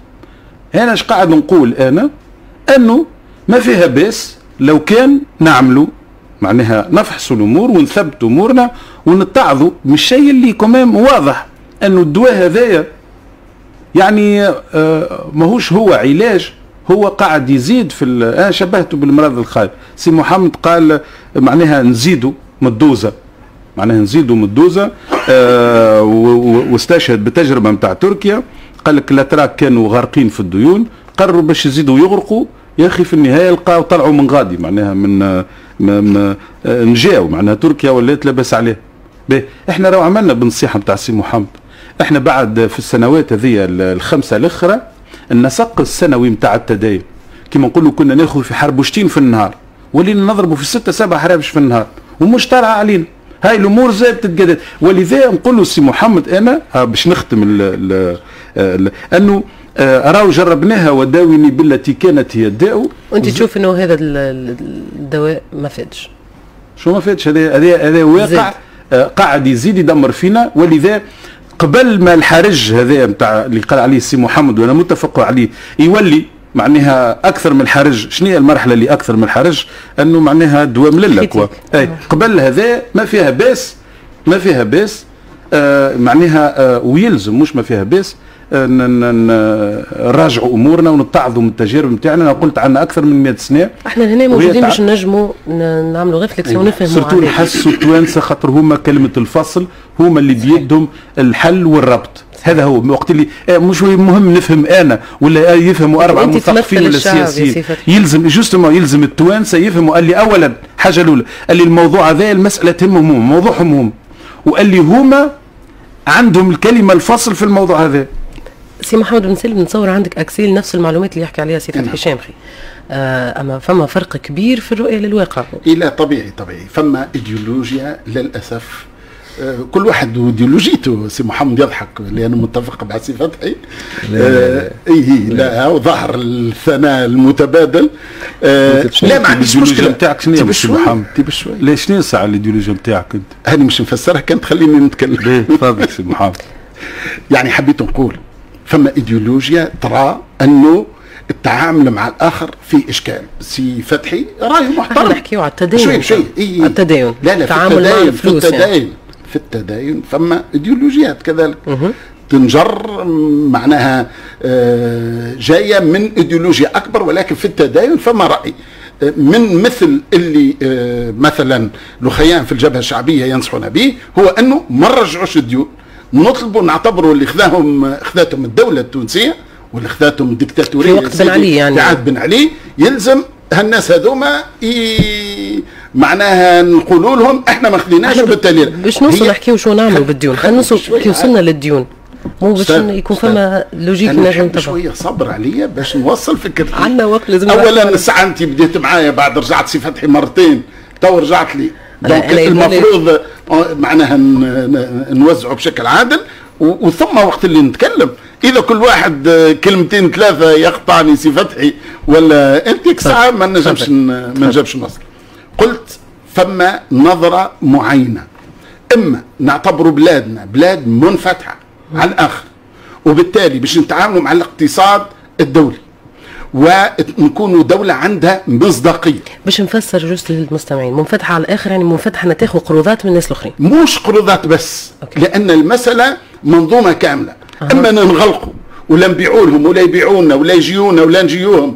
انا ايش قاعد نقول انا؟ انه ما فيها باس لو كان نعملوا معناها نفحصوا الامور ونثبتوا امورنا ونتعظوا من الشيء اللي كمان واضح انه الدواء هذايا يعني آه ماهوش هو علاج، هو قاعد يزيد في انا شبهته بالمرض الخايب. سي محمد قال معناها نزيدوا من الدوزه، معناها نزيدوا من الدوزه، آه واستشهد بتجربه نتاع تركيا، قال لك الاتراك كانوا غارقين في الديون، قرروا باش يزيدوا يغرقوا، يا اخي في النهايه لقاو طلعوا من غادي، معناها من نجاو، معناها تركيا ولات لاباس عليه. باهي احنا راهو عملنا بالنصيحه نتاع سي محمد، احنا بعد في السنوات هذه الخمسه الاخرى النسق السنوي نتاع التدين كما نقولوا كنا ناخذ في حربوشتين في النهار، ولينا نضربوا في ستة سبعة حرابش في النهار، ومش طالعه علينا هاي الامور زادت تتجدد. ولذا نقول له سي محمد انا باش نختم ال ال ال انه راهو جربناها وداوني بالتي كانت هي الداء. وانت تشوف انه هذا الدواء ما فادش؟ شو ما فادش؟ هذا هذا هذا واقع قاعد يزيد يدمر فينا. ولذا قبل ما الحرج هذا نتاع اللي قال عليه السي محمد وانا متفق عليه يولي معناها اكثر من الحرج، شنو هي المرحله اللي اكثر من الحرج؟ انه معناها الدواء مللك. اي قبل هذا ما فيها باس، ما فيها باس آه معناها آه ويلزم مش ما فيها باس نراجعوا امورنا ونتعظوا من التجارب نتاعنا. انا قلت عندنا اكثر من مئة سنه. احنا هنا موجودين باش نجموا نعملوا ريفليكسيون ونفهموا. سورتو نحسوا التوانسه خاطر هما كلمه الفصل، هما اللي بيدهم الحل والربط. هذا هو وقت اللي مش مهم نفهم انا ولا يفهموا اربعه مثقفين ولا سياسيين، يلزم جوستومون يلزم التوانسه يفهموا. قال لي اولا حاجه الاولى قال لي الموضوع هذا المساله تهمهم هم، موضوعهم هم، وقال لي هما عندهم الكلمه الفصل في الموضوع هذا. سي محمد بن سالم نتصور عندك اكسيل نفس المعلومات اللي يحكي عليها سي فتحي شامخي. آه اما فما فرق كبير في الرؤيه للواقع. الى طبيعي طبيعي فما ايديولوجيا للاسف. آه كل واحد وايديولوجيته. سي محمد يضحك لانه متفق مع سي فتحي. آه اي لا وظهر الثناء المتبادل. آه لا ما عنديش مشكله نتاعك. شنو يا سي محمد؟ شوي ليش شنو ساعه الايديولوجيا نتاعك انت؟ هاني مش مفسرها كان تخليني نتكلم. تفضل سي محمد. يعني حبيت نقول فما ايديولوجيا ترى انه التعامل مع الاخر في اشكال. سي فتحي راي محترم. نحكيو على التدين. شوي شوي إيه التدين. لا لا في التدين في التدين يعني. في التدين فما ايديولوجيات كذلك تنجر معناها جايه من ايديولوجيا اكبر، ولكن في التدين فما راي من مثل اللي مثلا لخيان في الجبهه الشعبيه ينصحون به، هو انه ما نرجعوش الديون، نطلبوا نعتبروا اللي خذاهم خذاتهم الدوله التونسيه واللي خذاتهم الدكتاتوريه في وقت بن علي يعني عهد بن علي، يلزم هالناس هذوما ي... معناها نقولوا لهم احنا ما خذيناش وبالتالي باش نوصل نحكيو شو نعملوا بالديون. خلينا نوصل كي وصلنا للديون مو باش يكون فما لوجيك نجم نتبع. شويه صبر عليا باش نوصل فكرتي. عندنا وقت لازم. اولا الساعه انت بديت معايا بعد رجعت سي فتحي مرتين تو رجعت لي. دونك المفروض معناها نوزعه بشكل عادل وثم وقت اللي نتكلم اذا كل واحد كلمتين ثلاثه يقطعني سي فتحي ولا انت ساعه ما نجمش ما نجمش نوصل. قلت فما نظره معينه، اما نعتبروا بلادنا بلاد منفتحه على الاخر وبالتالي باش نتعاملوا مع الاقتصاد الدولي ونكونوا دولة عندها مصداقية. باش نفسر جوست للمستمعين، منفتحة على الآخر يعني منفتحة نتاخذ قروضات من الناس الآخرين. مش قروضات بس. أوكي. لأن المسألة منظومة كاملة. أه. أما ننغلقوا ولا نبيعوا لهم ولا يبيعونا ولا يجيونا ولا نجيوهم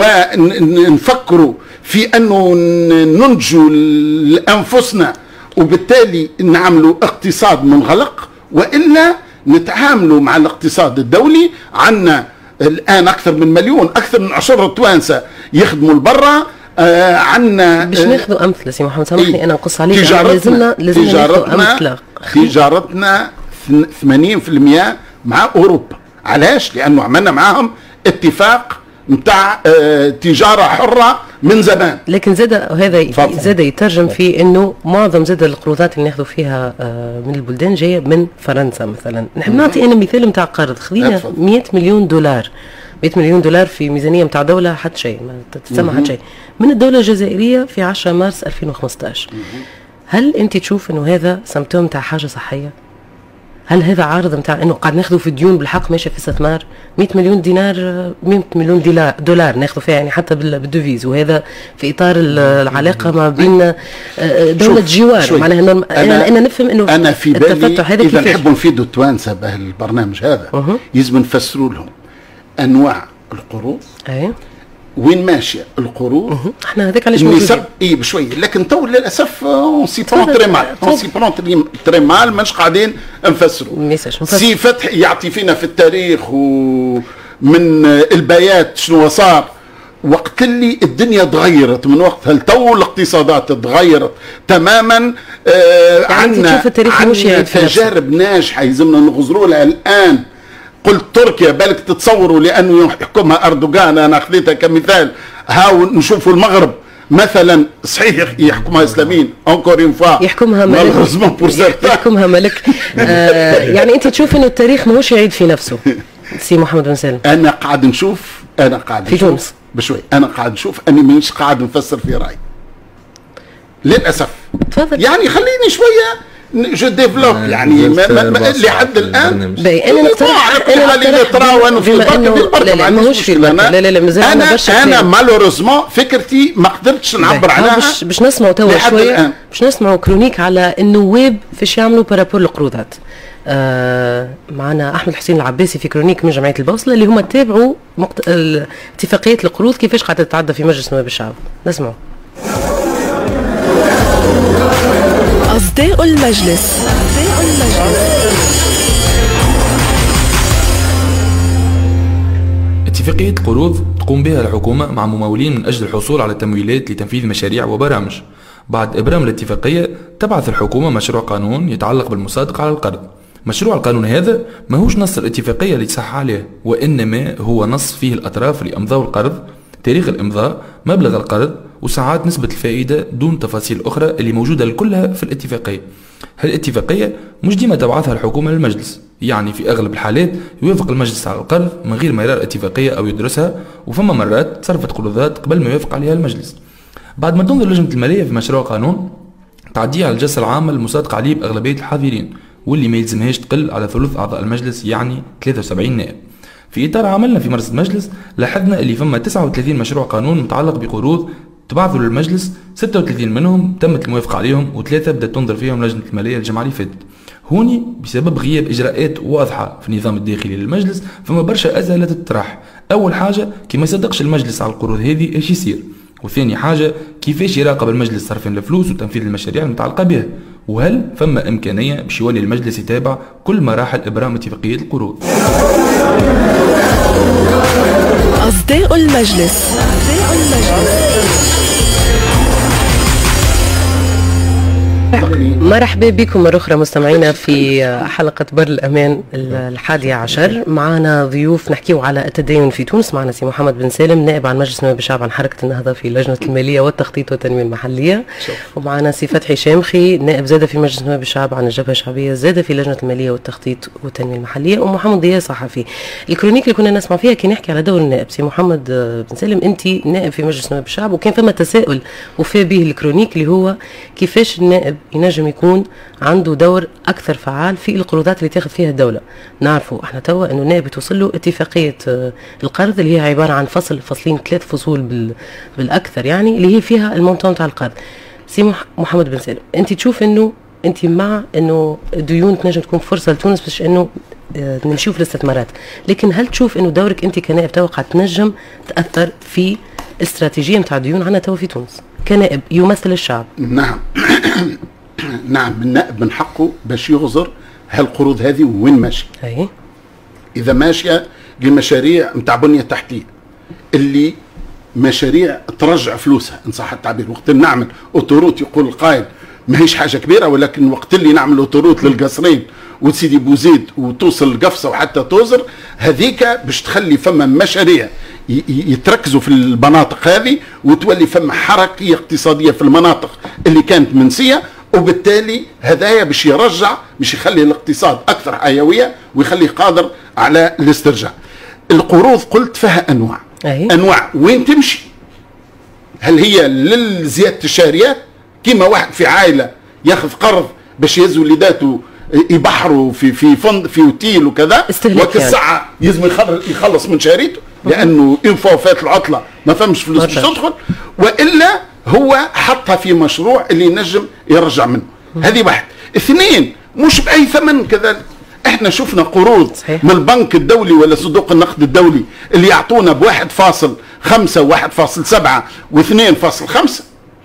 ونفكروا في أنه ننجوا لأنفسنا وبالتالي نعملوا اقتصاد منغلق، وإلا نتعاملوا مع الاقتصاد الدولي. عنا الآن أكثر من مليون أكثر من عشرة توانسة يخدموا البرة. آه عنا باش ناخذوا أمثلة سي محمد سامحني إيه؟ أنا نقص عليك. تجارتنا لازمنا تجارتنا أمثلة. تجارتنا ثمانين بالمئة مع أوروبا. علاش؟ لأنه عملنا معهم اتفاق متاع آه تجارة حرة من زمان. لكن زاد هذا زاد يترجم في انه معظم زاد القروضات اللي ناخذوا فيها آه من البلدان جايه من فرنسا مثلا. نحب نعطي انا مثال نتاع قرض خذينا مئة مليون دولار. مئة مليون دولار في ميزانيه نتاع دوله حتى شيء ما تسمى حتى شيء من الدوله الجزائريه في عشرة مارس ألفين وخمسطاش. هل انت تشوف انه هذا سمتوم نتاع حاجه صحيه؟ هل هذا عارض نتاع انه قاعد ناخذوا في ديون بالحق ماشي في استثمار؟ مئة مليون دينار مئة مليون دولار ناخذوا فيها يعني حتى بالدوفيز، وهذا في اطار العلاقه ما بين دوله جوار. معناها انا انا نفهم انه انا في بالي اذا نحبوا نفيدوا التوانسه بهالبرنامج هذا أه. لازم نفسروا لهم انواع القروض اي وين ماشيه القروض. أه. احنا هذاك علاش موجودين اي بشويه، لكن تو للاسف اون سي برون تري مال اون سي برون تري مال مش قاعدين نفسروا. سي فتحي يعطي فينا في التاريخ ومن البيات شنو صار وقت اللي الدنيا تغيرت من وقتها لتو الاقتصادات تغيرت تماما. آه يعني عندنا عندنا تجارب ناجحه يلزمنا نغزروا لها الان. قلت تركيا بالك تتصوروا لانه يحكمها اردوغان، انا اخذتها كمثال. هاو نشوفوا المغرب مثلا صحيح يحكمها اسلاميين انكور اون فوا يحكمها ملك يحكمها ملك آه يعني انت تشوف انه التاريخ ماهوش يعيد في نفسه سي محمد بن سالم. انا قاعد نشوف انا قاعد في تونس بشوي انا قاعد نشوف اني مانيش قاعد نفسر في رايي للاسف. تفضل. يعني خليني شويه جو ديفلوب يعني ما ما ما لحد الان باهي انا نقترح انا نتراون في البركه لا لا ماهوش في البركه لا لا لا مازال انا انا مالوريزمون فكرتي ما قدرتش نعبر عليها باش باش نسمعوا توا شويه باش نسمعوا كرونيك على النواب فاش يعملوا بارابور القروضات. آه معنا احمد حسين العباسي في كرونيك من جمعيه البوصله اللي هما تابعوا مقت... اتفاقيه القروض كيفاش قاعده تتعدى في مجلس نواب الشعب. نسمعوا. أصداء المجلس. أصداء المجلس. اتفاقية القروض تقوم بها الحكومة مع ممولين من أجل الحصول على تمويلات لتنفيذ مشاريع وبرامج. بعد إبرام الاتفاقية تبعث الحكومة مشروع قانون يتعلق بالمصادقة على القرض. مشروع القانون هذا ماهوش نص الاتفاقية اللي تصح عليه، وإنما هو نص فيه الأطراف اللي أمضوا القرض، تاريخ الإمضاء، مبلغ القرض، وساعات نسبة الفائدة دون تفاصيل أخرى اللي موجودة لكلها في الاتفاقية. هالاتفاقية مش ديما تبعثها الحكومة للمجلس، يعني في أغلب الحالات يوافق المجلس على القرض من غير ما يرى الاتفاقية أو يدرسها، وفما مرات صرفت قروضات قبل ما يوافق عليها المجلس. بعد ما تنظر لجنة المالية في مشروع قانون تعديه على الجلسة العامة المصادقة عليه بأغلبية الحاضرين، واللي ما يلزمهاش تقل على ثلث أعضاء المجلس يعني ثلاثة وسبعين نائب. في إطار عملنا في مرصد المجلس لاحظنا اللي فما تسعة وثلاثين مشروع قانون متعلق بقروض تبعثوا للمجلس، ستة وثلاثين منهم تمت الموافقة عليهم وثلاثة بدأت تنظر فيهم لجنة المالية الجمعة اللي فاتت. هوني بسبب غياب إجراءات واضحة في النظام الداخلي للمجلس فما برشا أسئلة تطرح. أول حاجة كي ما يصدقش المجلس على القروض هذه إيش يصير، وثاني حاجة كيفاش يراقب المجلس صرفين الفلوس وتنفيذ المشاريع المتعلقة بها، وهل فما إمكانية باش يولي المجلس يتابع كل مراحل إبرام اتفاقية القروض. أصداء المجلس. أصداء المجلس. مرحبا بكم مرة أخرى مستمعينا في حلقة بر الأمان الحادية عشر. معنا ضيوف نحكيو على التدين في تونس. معنا سي محمد بن سالم نائب عن مجلس نواب الشعب عن حركة النهضة في لجنة المالية والتخطيط والتنمية المحلية، ومعنا سي فتحي شامخي نائب زادة في مجلس نواب الشعب عن الجبهة الشعبية زادة في لجنة المالية والتخطيط والتنمية المحلية، ومحمد ضياء صحفي. الكرونيك اللي كنا نسمع فيها كي نحكي على دور النائب. سي محمد بن سالم أنت نائب في مجلس نواب الشعب، وكان فما تساؤل وفى به الكرونيك اللي هو كيفاش النائب ينجم يكون عنده دور اكثر فعال في القروضات اللي تاخذ فيها الدوله. نعرفوا احنا توا انه النائب توصل له اتفاقيه القرض اللي هي عباره عن فصل فصلين ثلاث فصول بال... بالاكثر يعني اللي هي فيها المونطون تاع القرض. سي محمد بن سالم انت تشوف انه انت مع انه الديون تنجم تكون فرصه لتونس باش انه نمشيو في الاستثمارات، لكن هل تشوف انه دورك انت كنائب توا قاعد تنجم تاثر في الاستراتيجيه نتاع الديون عندنا توا في تونس كنائب يمثل الشعب؟ نعم نعم النائب من حقه باش يغزر هالقروض هذه وين ماشي. أي. اذا ماشيه لمشاريع نتاع بنيه تحتيه اللي مشاريع ترجع فلوسها ان صح التعبير. وقت اللي نعمل اوتوروت يقول القائل ما هيش حاجه كبيره، ولكن وقت اللي نعمل اوتوروت للقصرين وتسيدي بوزيد وتوصل القفصه وحتى توزر، هذيك باش تخلي فما مشاريع يتركزوا في المناطق هذه وتولي فما حركه اقتصاديه في المناطق اللي كانت منسيه، وبالتالي هدايا باش يرجع باش يخلي الاقتصاد اكثر حيويه ويخليه قادر على الاسترجاع. القروض قلت فيها انواع. أي. انواع وين تمشي؟ هل هي للزياده الشهريات كيما واحد في عائله ياخذ قرض باش يهز وليداته يبحروا في في فند في اوتيل وكذا، وقت الساعه يلزم يخلص من شهريته لانه ان فات العطله ما فهمش فلوس باش تدخل، والا هو حطها في مشروع اللي ينجم يرجع منه. هذه واحد. اثنين مش باي ثمن كذلك. احنا شفنا قروض من البنك الدولي ولا صندوق النقد الدولي اللي يعطونا بواحد فاصل خمسة وواحد فاصل سبعة واثنين فاصل خمسة،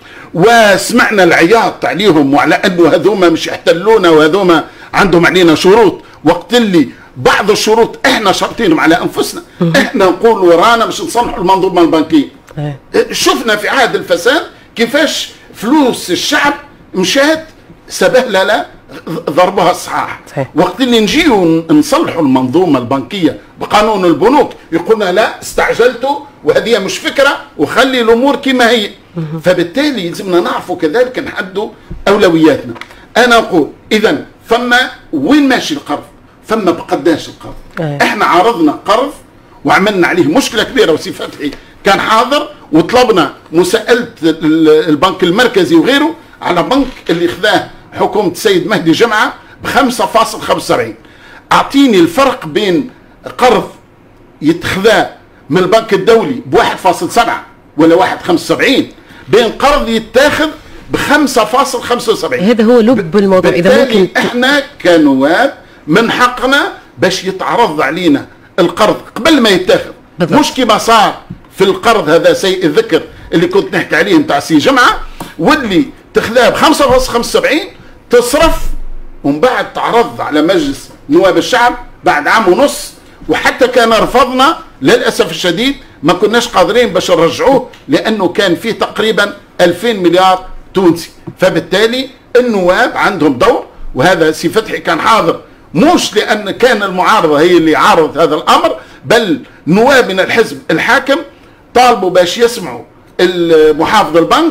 وسمعنا العياط عليهم وعلى انه هذوما مش يحتلونا وهذوما عندهم علينا شروط، وقت اللي بعض الشروط احنا شرطينهم على انفسنا. احنا نقول ورانا مش نصلحوا المنظومه البنكيه. شفنا في عهد الفساد كيفاش فلوس الشعب مشات سبهلله ضربها الصحاح. وقت اللي نجيو نصلحوا المنظومه البنكيه بقانون البنوك يقولنا لا استعجلتوا وهذه مش فكره وخلي الامور كما هي. فبالتالي لازمنا نعرفوا كذلك نحدوا اولوياتنا. انا اقول اذا فما وين ماشي القرض؟ فما بقداش القرض؟ احنا عرضنا قرض وعملنا عليه مشكله كبيره، وسي فتحي كان حاضر وطلبنا مساءله البنك المركزي وغيره على بنك اللي خذاه حكومة السيد مهدي جمعة بخمسة فاصل خمسة وسبعين. أعطيني الفرق بين قرض يتخذى من البنك الدولي بواحد فاصل سبعة ولا واحد خمسة وسبعين بين قرض يتاخذ بخمسة فاصل خمسة وسبعين. هذا هو لب الموضوع. إذا ممكن احنا كنواب من حقنا باش يتعرض علينا القرض قبل ما يتاخذ، مش كما صار في القرض هذا سيء الذكر اللي كنت نحكي عليه نتاع سي جمعة، واللي تخذاه بخمسة فاصل خمسة وسبعين تصرف ومن بعد تعرض على مجلس نواب الشعب بعد عام ونص، وحتى كان رفضنا للأسف الشديد ما كناش قادرين باش نرجعوه لأنه كان فيه تقريبا ألفين مليار تونسي. فبالتالي النواب عندهم دور، وهذا سي فتحي كان حاضر، مش لأن كان المعارضة هي اللي عارض هذا الأمر، بل نواب من الحزب الحاكم طالبوا باش يسمعوا محافظ البنك،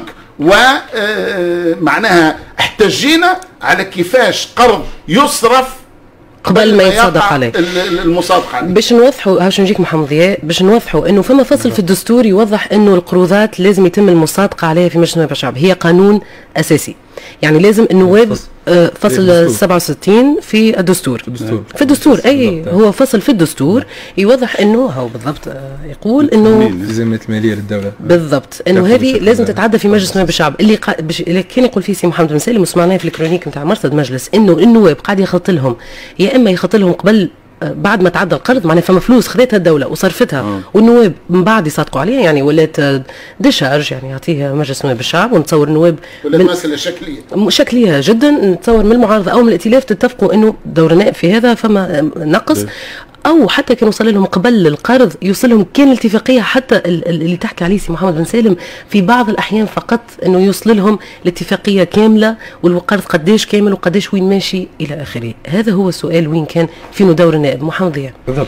ومعناها احتجينا على كيفاش قرض يصرف قبل ما يتصادق عليه المصادقه عليه. باش نوضحوا هاش نجيك محمد ضياء، باش نوضحوا انه فما فصل في الدستور يوضح انه القروضات لازم يتم المصادقه عليها في مجلس نواب الشعب، هي قانون اساسي، يعني لازم النواب فصل سبعة وستين في الدستور في الدستور اي هو فصل في الدستور يوضح انه هو بالضبط يقول انه التزامات الماليه للدوله بالضبط انه هذه لازم تتعدى في مجلس نواب الشعب. اللي, قا... اللي كان يقول فيه سي محمد بن سالم وسمعناه في الكرونيك نتاع مرصد مجلس انه النواب قاعد يخط لهم، يا اما يخط لهم قبل بعد ما تعدى القرض، معناها فما فلوس خذتها الدوله وصرفتها آه. والنواب من بعد يصادقوا عليها، يعني ولات ديشارج يعني يعطيها مجلس نواب الشعب. ونتصور النواب ولا مساله شكليه شكليه جدا، نتصور من المعارضه او من الائتلاف تتفقوا انه دور النائب في هذا فما نقص، او حتى كان وصل لهم قبل القرض يوصلهم كان الاتفاقيه حتى اللي تحكي عليه سي محمد بن سالم في بعض الاحيان فقط انه يوصل لهم الاتفاقيه كامله والقرض قداش كامل وقداش وين ماشي الى اخره. هذا هو السؤال وين كان فينه دور النائب محمد ضياء. بالضبط.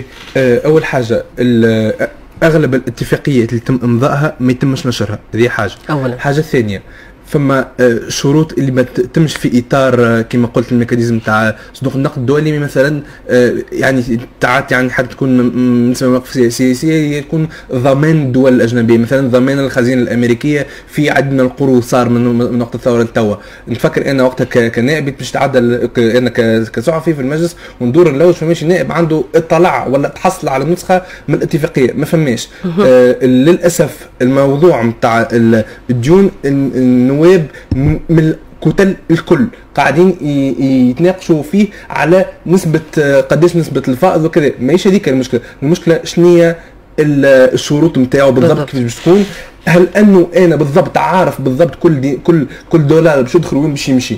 اول حاجه اغلب الاتفاقيات اللي تم امضائها ما يتمش نشرها، هذه حاجه. اولا حاجه ثانيه فما شروط اللي ما تتمش في اطار كما قلت الميكانيزم تاع صندوق النقد الدولي، مثلا يعني تاعت يعني حد تكون نسمى مواقف سياسيه يكون ضمان الدول الاجنبيه، مثلا ضمان الخزينه الامريكيه في عدد من القروض صار من وقت الثوره لتوا. نفكر انا وقتها كنائب باش تعدل انا كصحفي في المجلس وندور نلوج فماشي نائب عنده اطلاع ولا تحصل على نسخه من الاتفاقيه، ما فماش. آه للاسف الموضوع نتاع الديون النواب من كتل الكل قاعدين يتناقشوا فيه على نسبة قديش نسبة الفائض وكذا، ماهيش هذيك المشكلة. المشكلة شنية الشروط نتاعو بالضبط كيفاش باش تكون، هل انه انا بالضبط عارف بالضبط كل دي كل كل دولار باش يدخل وين باش يمشي.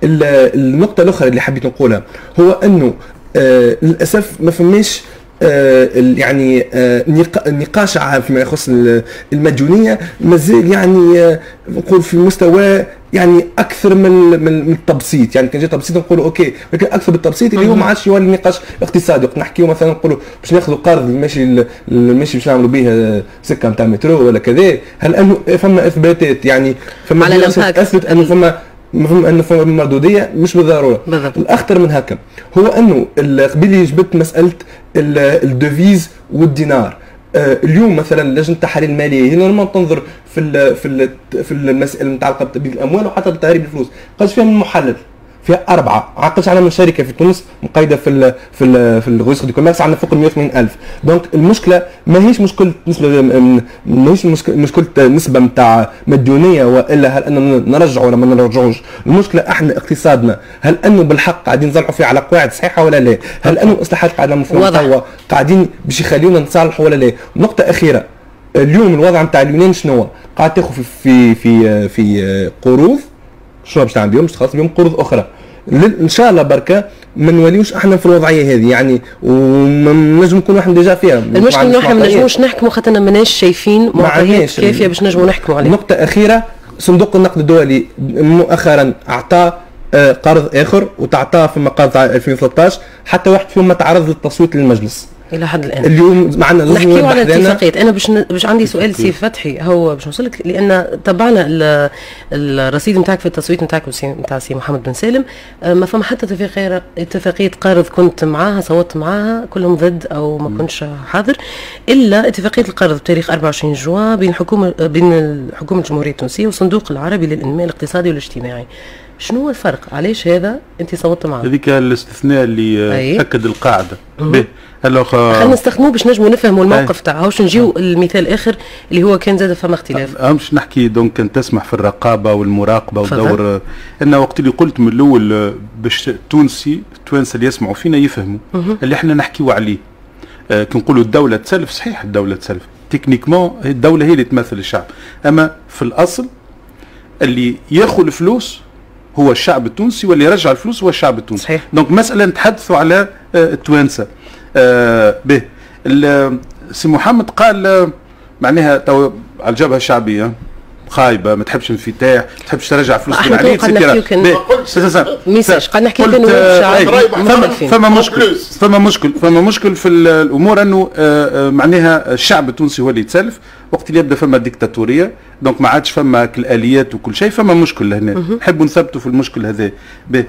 النقطة الأخرى اللي حبيت نقولها هو انه آه للأسف ما فماش آه يعني آه النقاش فيما يخص المديونية مازال يعني آه نقول في مستوى يعني اكثر من من التبسيط، يعني كان جاء تبسيط نقولوا اوكي، لكن اكثر بالتبسيط اللي هو ما عادش يولي نقاش اقتصادي. وقت نحكيو مثلا نقولوا باش ناخذوا قرض ماشي ماشي باش نعملوا به سكه نتاع مترو ولا كذا، هل انه فما اثباتات يعني فما على اثبت انه فما مفهوم انه فما مردوديه مش بالضروره. الاخطر من هكا هو انه قبل جبت مساله الدوفيز والدينار. آه اليوم مثلا لجنه التحاليل الماليه هي نورمال تنظر في ال في ال في المسائل المتعلقه بالاموال وحتى بتهريب الفلوس، قاش فيها من محلل فيها اربعه، عقلش على من شركه في تونس مقيده في ال في ال في الريسك دي كوميرس عندنا فوق مئة وثمانين ألف. دونك المشكله ماهيش مشكله نسبه ماهيش مشكله نسبه نتاع مديونيه والا هل اننا نرجع ولا ما نرجعوش. المشكله احنا اقتصادنا هل انه بالحق قاعدين نصلحوا فيه على قواعد صحيحه ولا لا؟ هل انه اصلاحات قاعده مفروضه قاعدين باش يخليونا نصالحوا ولا لا؟ نقطه اخيره، اليوم الوضع نتاع اليونان شنو؟ قاعد تاخذ في في في, في قروض شنو باش تعمل بهم؟ باش تخلص بهم قروض اخرى. ان شاء الله بركه ما نوليوش احنا في الوضعيه هذه يعني، ونجم نكونوا احنا ديجا فيها. المشكله انه احنا ما نجموش نحكموا خاطرنا ماناش شايفين معطيات كافيه باش نجموا نحكموا عليها. نقطه اخيره، صندوق النقد الدولي مؤخرا اعطى قرض اخر وتعطاه في مقاطع ألفين وثلاثة عشر، حتى واحد فيهم ما تعرض للتصويت للمجلس الى حد الان. اليوم معنا نحكيو على الاتفاقيات. انا باش باش عندي سؤال سي فتحي، هو باش نوصلك لان تبعنا الرصيد نتاعك في التصويت نتاعك نتاع سي محمد بن سالم، ما فما حتى اتفاقيه اتفاقيه قرض كنت معاها صوتت معاها كلهم ضد او ما كنتش حاضر، الا اتفاقيه القرض بتاريخ أربعة وعشرين جوان بين حكومه بين حكومه الجمهوريه التونسيه والصندوق العربي للانماء الاقتصادي والاجتماعي. شنو هو الفرق؟ علاش هذا انت صوتت معاه؟ هذيك الاستثناء اللي أي. اكد القاعده. به الوغ خلينا نستخدموه باش نجموا نفهموا الموقف تاعها، واش نجيو المثال الاخر اللي هو كان زاد فما اختلاف. مش نحكي دونك كان تسمح في الرقابه والمراقبه ودور انا وقت اللي قلت من الاول باش التونسي التوانسه اللي يسمعوا فينا يفهموا اللي احنا نحكيو عليه. آه كي نقولوا الدوله تسلف، صحيح الدوله تسلف تكنيكمون، الدوله هي اللي تمثل الشعب، اما في الاصل اللي ياخذ الفلوس هو الشعب التونسي واللي يرجع الفلوس هو الشعب التونسي. صحيح. دونك مساله نتحدثوا على آه التوانسه. آه به سي محمد قال آه معناها تو على الجبهه الشعبيه خايبه، ما تحبش انفتاح، ما تحبش ترجع فلوس العليل ميساج. قاعد نحكي كان فما فما مشكل فما مشكل فما مشكل في الامور انه آه معناها الشعب التونسي هو اللي يتسلف وقت اللي يبدا فما ديكتاتوريه، دونك ما عادش فما الاليات وكل شيء، فما مشكل لهنا نحبوا نثبتوا في المشكل هذا. به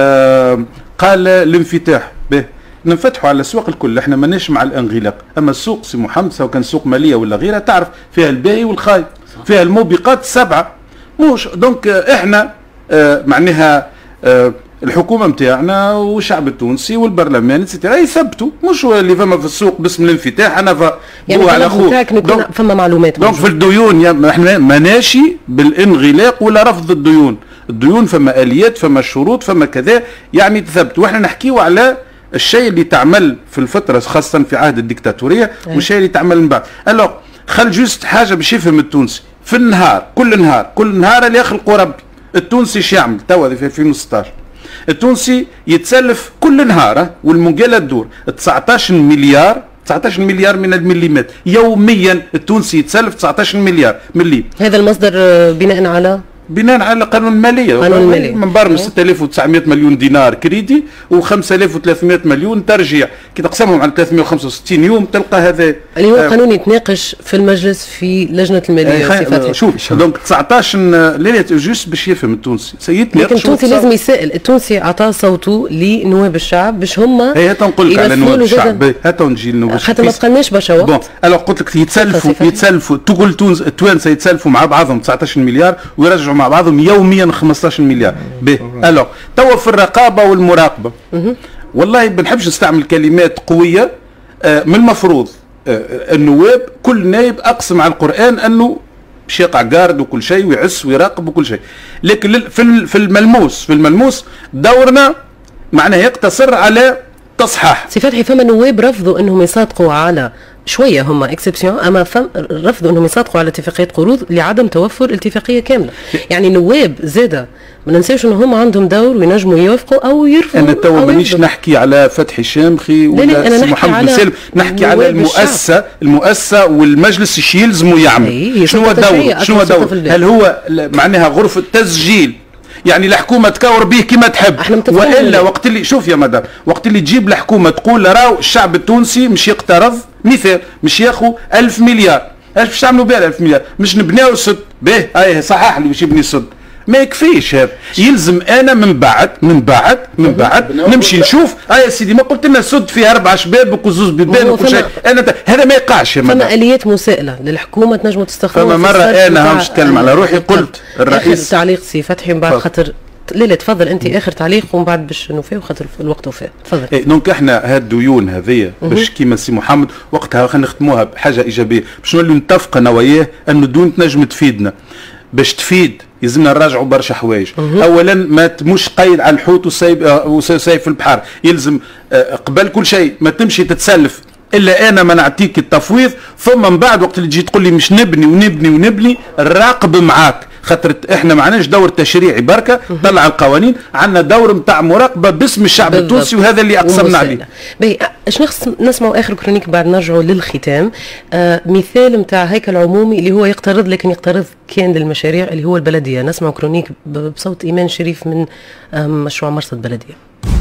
آه قال الانفتاح، به ننفتحوا على السوق الكل، احنا ماناش مع الانغلاق، اما السوق سي محمد سواء كان سوق ماليه ولا غيرها تعرف فيها الباهي والخايب، فيها الموبقات السبعه، مش دونك احنا اه معناها اه الحكومه نتاعنا والشعب التونسي والبرلمان اتسيتيرا يثبتوا، مش اللي فما في السوق باسم الانفتاح انا ف يعني على خوك فما معلومات. دونك في الديون احنا ماناشي بالانغلاق ولا رفض الديون، الديون فما اليات فما شروط فما كذا يعني تثبت، واحنا نحكيو على الشيء اللي تعمل في الفترة خاصة في عهد الديكتاتورية والشيء اللي تعمل من بعد. الوغ خل جوست حاجة باش يفهم التونسي، في النهار كل نهار كل نهار اللي يخلقوا ربي التونسي شو يعمل توا في ألفين وستة عشر؟ التونسي يتسلف كل نهار والمقالة تدور تسعطاش مليار تسعطاش مليار من المليمات يوميا، التونسي يتسلف تسعطاش مليار ملي. هذا المصدر بناء على بناء على قانون الماليه، قانون الماليه من برمج ستة آلاف وتسعمائة مليون دينار كريدي و خمسة آلاف وثلاثمائة مليون ترجيع، كي تقسمهم على ثلاثمائة وخمسة وستين يوم تلقى هذا اللي هو آه قانون يتناقش في المجلس في لجنه الماليه. آه شوف دونك تسعطاش لا جوست باش يفهم التونسي سيتناقش، لكن التونسي لازم يسائل، التونسي عطى صوته لنواب الشعب باش هما هي تنقول لك على نواب الشعب، هات نجي لنواب الشعب خاطر ما تقناش برشا وقت. بون الوغ قلت لك يتسلفوا يتسلفوا تقول تونس التوانسه يتسلفوا مع بعضهم تسعطاش مليار ويرجعوا مع بعضهم يوميا خمسطاش مليار. به الوغ توا في الرقابه والمراقبه والله ما بنحبش نستعمل كلمات قويه. آه من المفروض آه النواب كل نائب اقسم على القران انه باش يقع قارد وكل شيء ويعس ويراقب وكل شيء، لكن في في الملموس في الملموس دورنا معناه يقتصر على تصحيح. سي فتحي فما نواب رفضوا انهم يصادقوا على شويه هما اكسبسيون، اما فم رفضوا انهم يصادقوا على اتفاقيه قروض لعدم توفر اتفاقيه كامله. يعني نواب زاده ما ننساوش ان هم عندهم دور وينجموا يوافقوا او يرفضوا. انا تو مانيش نحكي على فتحي شامخي ولا محمد بن سالم، نحكي على المؤسسه المؤسسه والمجلس ايش يلزموا يعمل. شنو هو دوره؟ شنو هو دوره؟ هل هو معناها غرفه تسجيل يعني الحكومه تكور به كما تحب، والا وقت اللي شوف يا مدام وقت اللي تجيب الحكومه تقول راهو الشعب التونسي مش يقترض مثال مش ياخذ ألف مليار، ايش باش تعملوا بها ألف مليار؟ مش نبنيو سد به اي صحح لي باش يبني سد، ما يكفيش هذا، يلزم انا من بعد من بعد من بعد نمشي نشوف اه يا سيدي ما قلت لنا سد فيه اربع شباب وزوز بيبان وكل شيء، انا هذا ما يقعش يا مدام. فما اليات مسائله للحكومه تنجموا تستخدموها. فما مره انا مش نتكلم على روحي قلت الرئيس تعليق سي فتحي من بعد خاطر لا لا تفضل انت اخر تعليق ومن بعد باش نوفيو خاطر الوقت وفاء. تفضل. إيه دونك احنا هاد الديون هذيا باش كيما سي محمد وقتها خلينا نختموها بحاجه ايجابيه باش نوليو نتفق انا وياه انه الديون تنجم تفيدنا. باش تفيد يلزمنا نراجعوا برشا حوايج. اولا ما مش قيد على الحوت وسايب وسايب في البحر، يلزم قبل كل شيء ما تمشي تتسلف الا انا ما نعطيك التفويض، ثم من بعد وقت اللي تجي تقول لي مش نبني ونبني ونبني نراقب معاك، خاطر احنا ما عندناش دور تشريعي بركه طلع القوانين، عندنا دور نتاع مراقبه باسم الشعب التونسي وهذا اللي اقسمنا عليه. باهي اش نسمعوا اخر كرونيك بعد نرجعوا للختام. آه مثال نتاع هيكل عمومي اللي هو يقترض لكن يقترض كان للمشاريع اللي هو البلديه. نسمعوا كرونيك بصوت ايمان شريف من آه مشروع مرصد بلديه.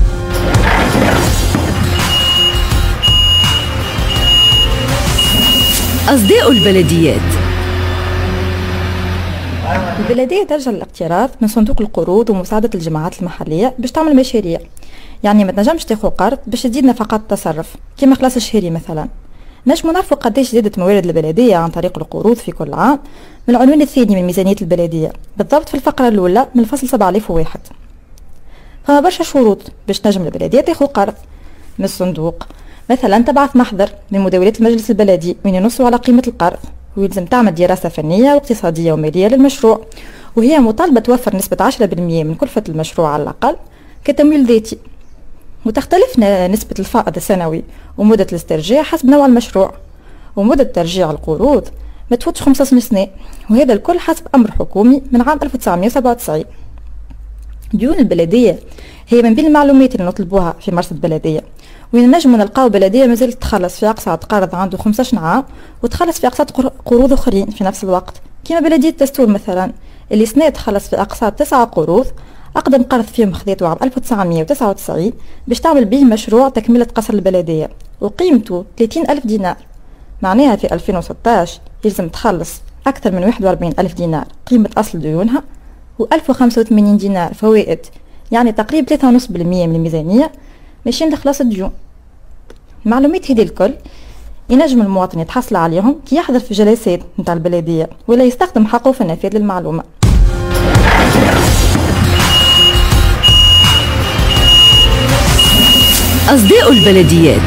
أصداء البلديات. البلدية ترجع للاقتراض من صندوق القروض ومساعدة الجماعات المحلية باش تعمل مشاريع، يعني ما تنجمش تاخذ قرض باش تزيد نفقات التصرف كما خلاص الشهري مثلا. نجمو نعرفوا قداش زادت موارد البلدية عن طريق القروض في كل عام من العنوان الثاني من ميزانية البلدية، بالضبط في الفقرة الأولى من الفصل سبعة آلاف وواحد. فما برشا شروط باش تنجم البلدية تاخذ قرض من الصندوق. مثلا تبعث محضر من مداولات المجلس البلدي وين ينصوا على قيمة القرض، ويلزم تعمل دراسة فنية واقتصادية ومالية للمشروع، وهي مطالبة توفر نسبة عشرة بالمئة من كلفة المشروع على الأقل كتمويل ذاتي. وتختلف نسبة الفائض السنوي ومدة الاسترجاع حسب نوع المشروع، ومدة ترجيع القروض ما تفوتش خمسة سنين، وهذا الكل حسب أمر حكومي من عام ألف وتسعمائة وسبعة وتسعين. ديون البلدية هي من بين المعلومات اللي نطلبوها في مرصد بلدية، وين نجموا نلقاو بلدية مازالت تخلص في أقساط قرض عنده خمسة عشر عام وتخلص في أقساط قروض أخرين في نفس الوقت، كما بلدية دستور مثلا اللي سنة تخلص في أقساط تسعة قروض، أقدم قرض فيهم خذيته عام ألف وتسعمائة وتسعة وتسعين باش تعمل به مشروع تكملة قصر البلدية وقيمته ثلاثين ألف دينار. معناها في ألفين وستة عشر يلزم تخلص أكثر من واحد وأربعين ألف دينار قيمة أصل ديونها وألف وخمسة وثمانين دينار فوائد، يعني تقريبا ثلاثة فاصلة خمسة بالمئة من الميزانية ماشيين لخلاص الديون. المعلومات هذه الكل ينجم المواطن يتحصل عليهم كي يحضر في جلسات نتاع البلدية ولا يستخدم حقه في النفاذ للمعلومة. أصداء البلديات،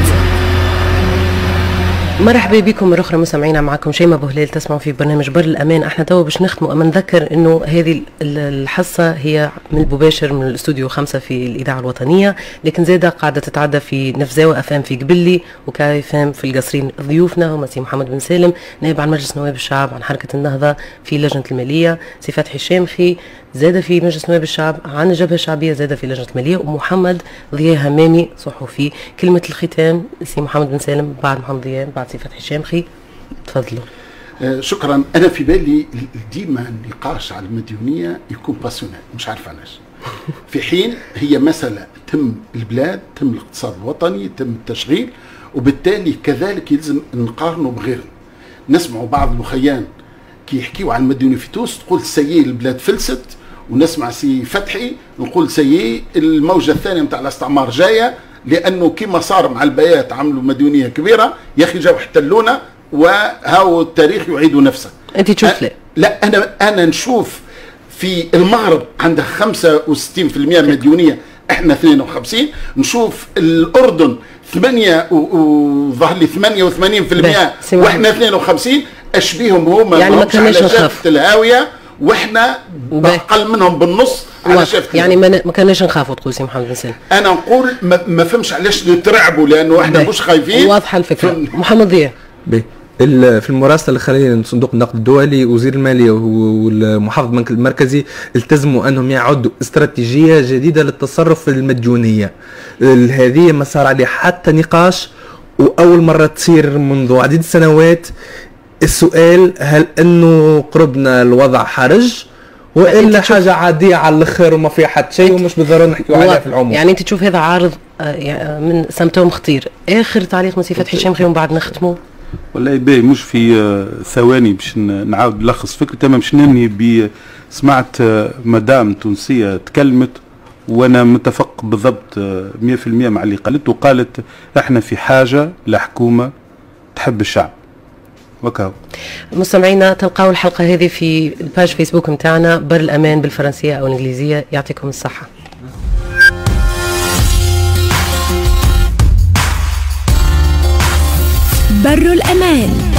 مرحبا بكم مرة أخرى مستمعينا، معكم شيماء بوهلال، تسمعوا في برنامج بر الأمان. احنا توا باش نختموا، أما نذكر إنه هذه الحصة هي من المباشر من الاستوديو خمسة في الإذاعة الوطنية، لكن زادة قاعدة تتعدى في نفزاوة أفام في قبلي وكاي أفام في القصرين. ضيوفنا هما سي محمد بن سالم نائب عن مجلس نواب الشعب عن حركة النهضة في لجنة المالية، سي فتحي الشامخي زادة في مجلس نواب الشعب عن الجبهة الشعبية زادة في لجنة المالية، ومحمد ضياء همامي صحفي. كلمة الختام سي محمد بن سالم، بعد محمد ضياء بعد سي فتحي الشامخي، تفضلوا. آه شكرا. أنا في بالي ديما النقاش على المديونية يكون باسيونال، مش عارف علاش. في حين هي مسألة تم البلاد، تم الاقتصاد الوطني، تم التشغيل، وبالتالي كذلك يلزم نقارنه بغيرنا. نسمعوا بعض الوخيان كي يحكيوا عن المديونية في تونس تقول سيء البلاد فلست، ونسمع سي فتحي نقول سيء الموجة الثانية متاع الاستعمار جاية، لأنه كما صار مع البيات عملوا مديونية كبيرة يا أخي جاوا احتلونا وهاو التاريخ يعيد نفسه. أنت تشوف لا؟ لا أنا أنا نشوف في المغرب عندها خمسة وستين بالمئة مديونية، احنا اثنين وخمسين. نشوف الأردن ثمانية وظهر لي ثمانية وثمانين بالمئة واحنا اثنين وخمسين. أشبيهم هما يعني ما كناش نخاف الهاوية واحنا اقل منهم بالنص على شفت. يعني ما ما كناش نخافوا تقول سي محمد بن سالم. انا نقول ما, ما فهمش علاش نترعبوا، لانه احنا مش خايفين. واضحه الفكره. محمد ضياء في المراسله الاخرانيه من صندوق النقد الدولي وزير الماليه والمحافظ المركزي التزموا انهم يعدوا استراتيجيه جديده للتصرف في المديونيه. هذه ما صار عليه حتى نقاش، واول مره تصير منذ عديد السنوات. السؤال هل انه قربنا الوضع حرج والا حاجه عاديه على الاخر وما فيها حتى شيء ومش بالضروره نحكيوا عليها في العموم؟ يعني انت تشوف هذا عارض من سمتوم خطير. اخر تعليق من سي فتحي الشامخي ومن بعد نختموا. والله باهي مش في ثواني باش نعاود نلخص فكرة. تمام باش ننهي ب سمعت مدام تونسيه تكلمت وانا متفق بالضبط مئة بالمئة مع اللي قالته، وقالت احنا في حاجه لحكومه تحب الشعب. وكاو مستمعينا تلقاو الحلقه هذه في الباج فيسبوك متاعنا بر الامان بالفرنسيه او الانجليزيه. يعطيكم الصحه. بر الأمان.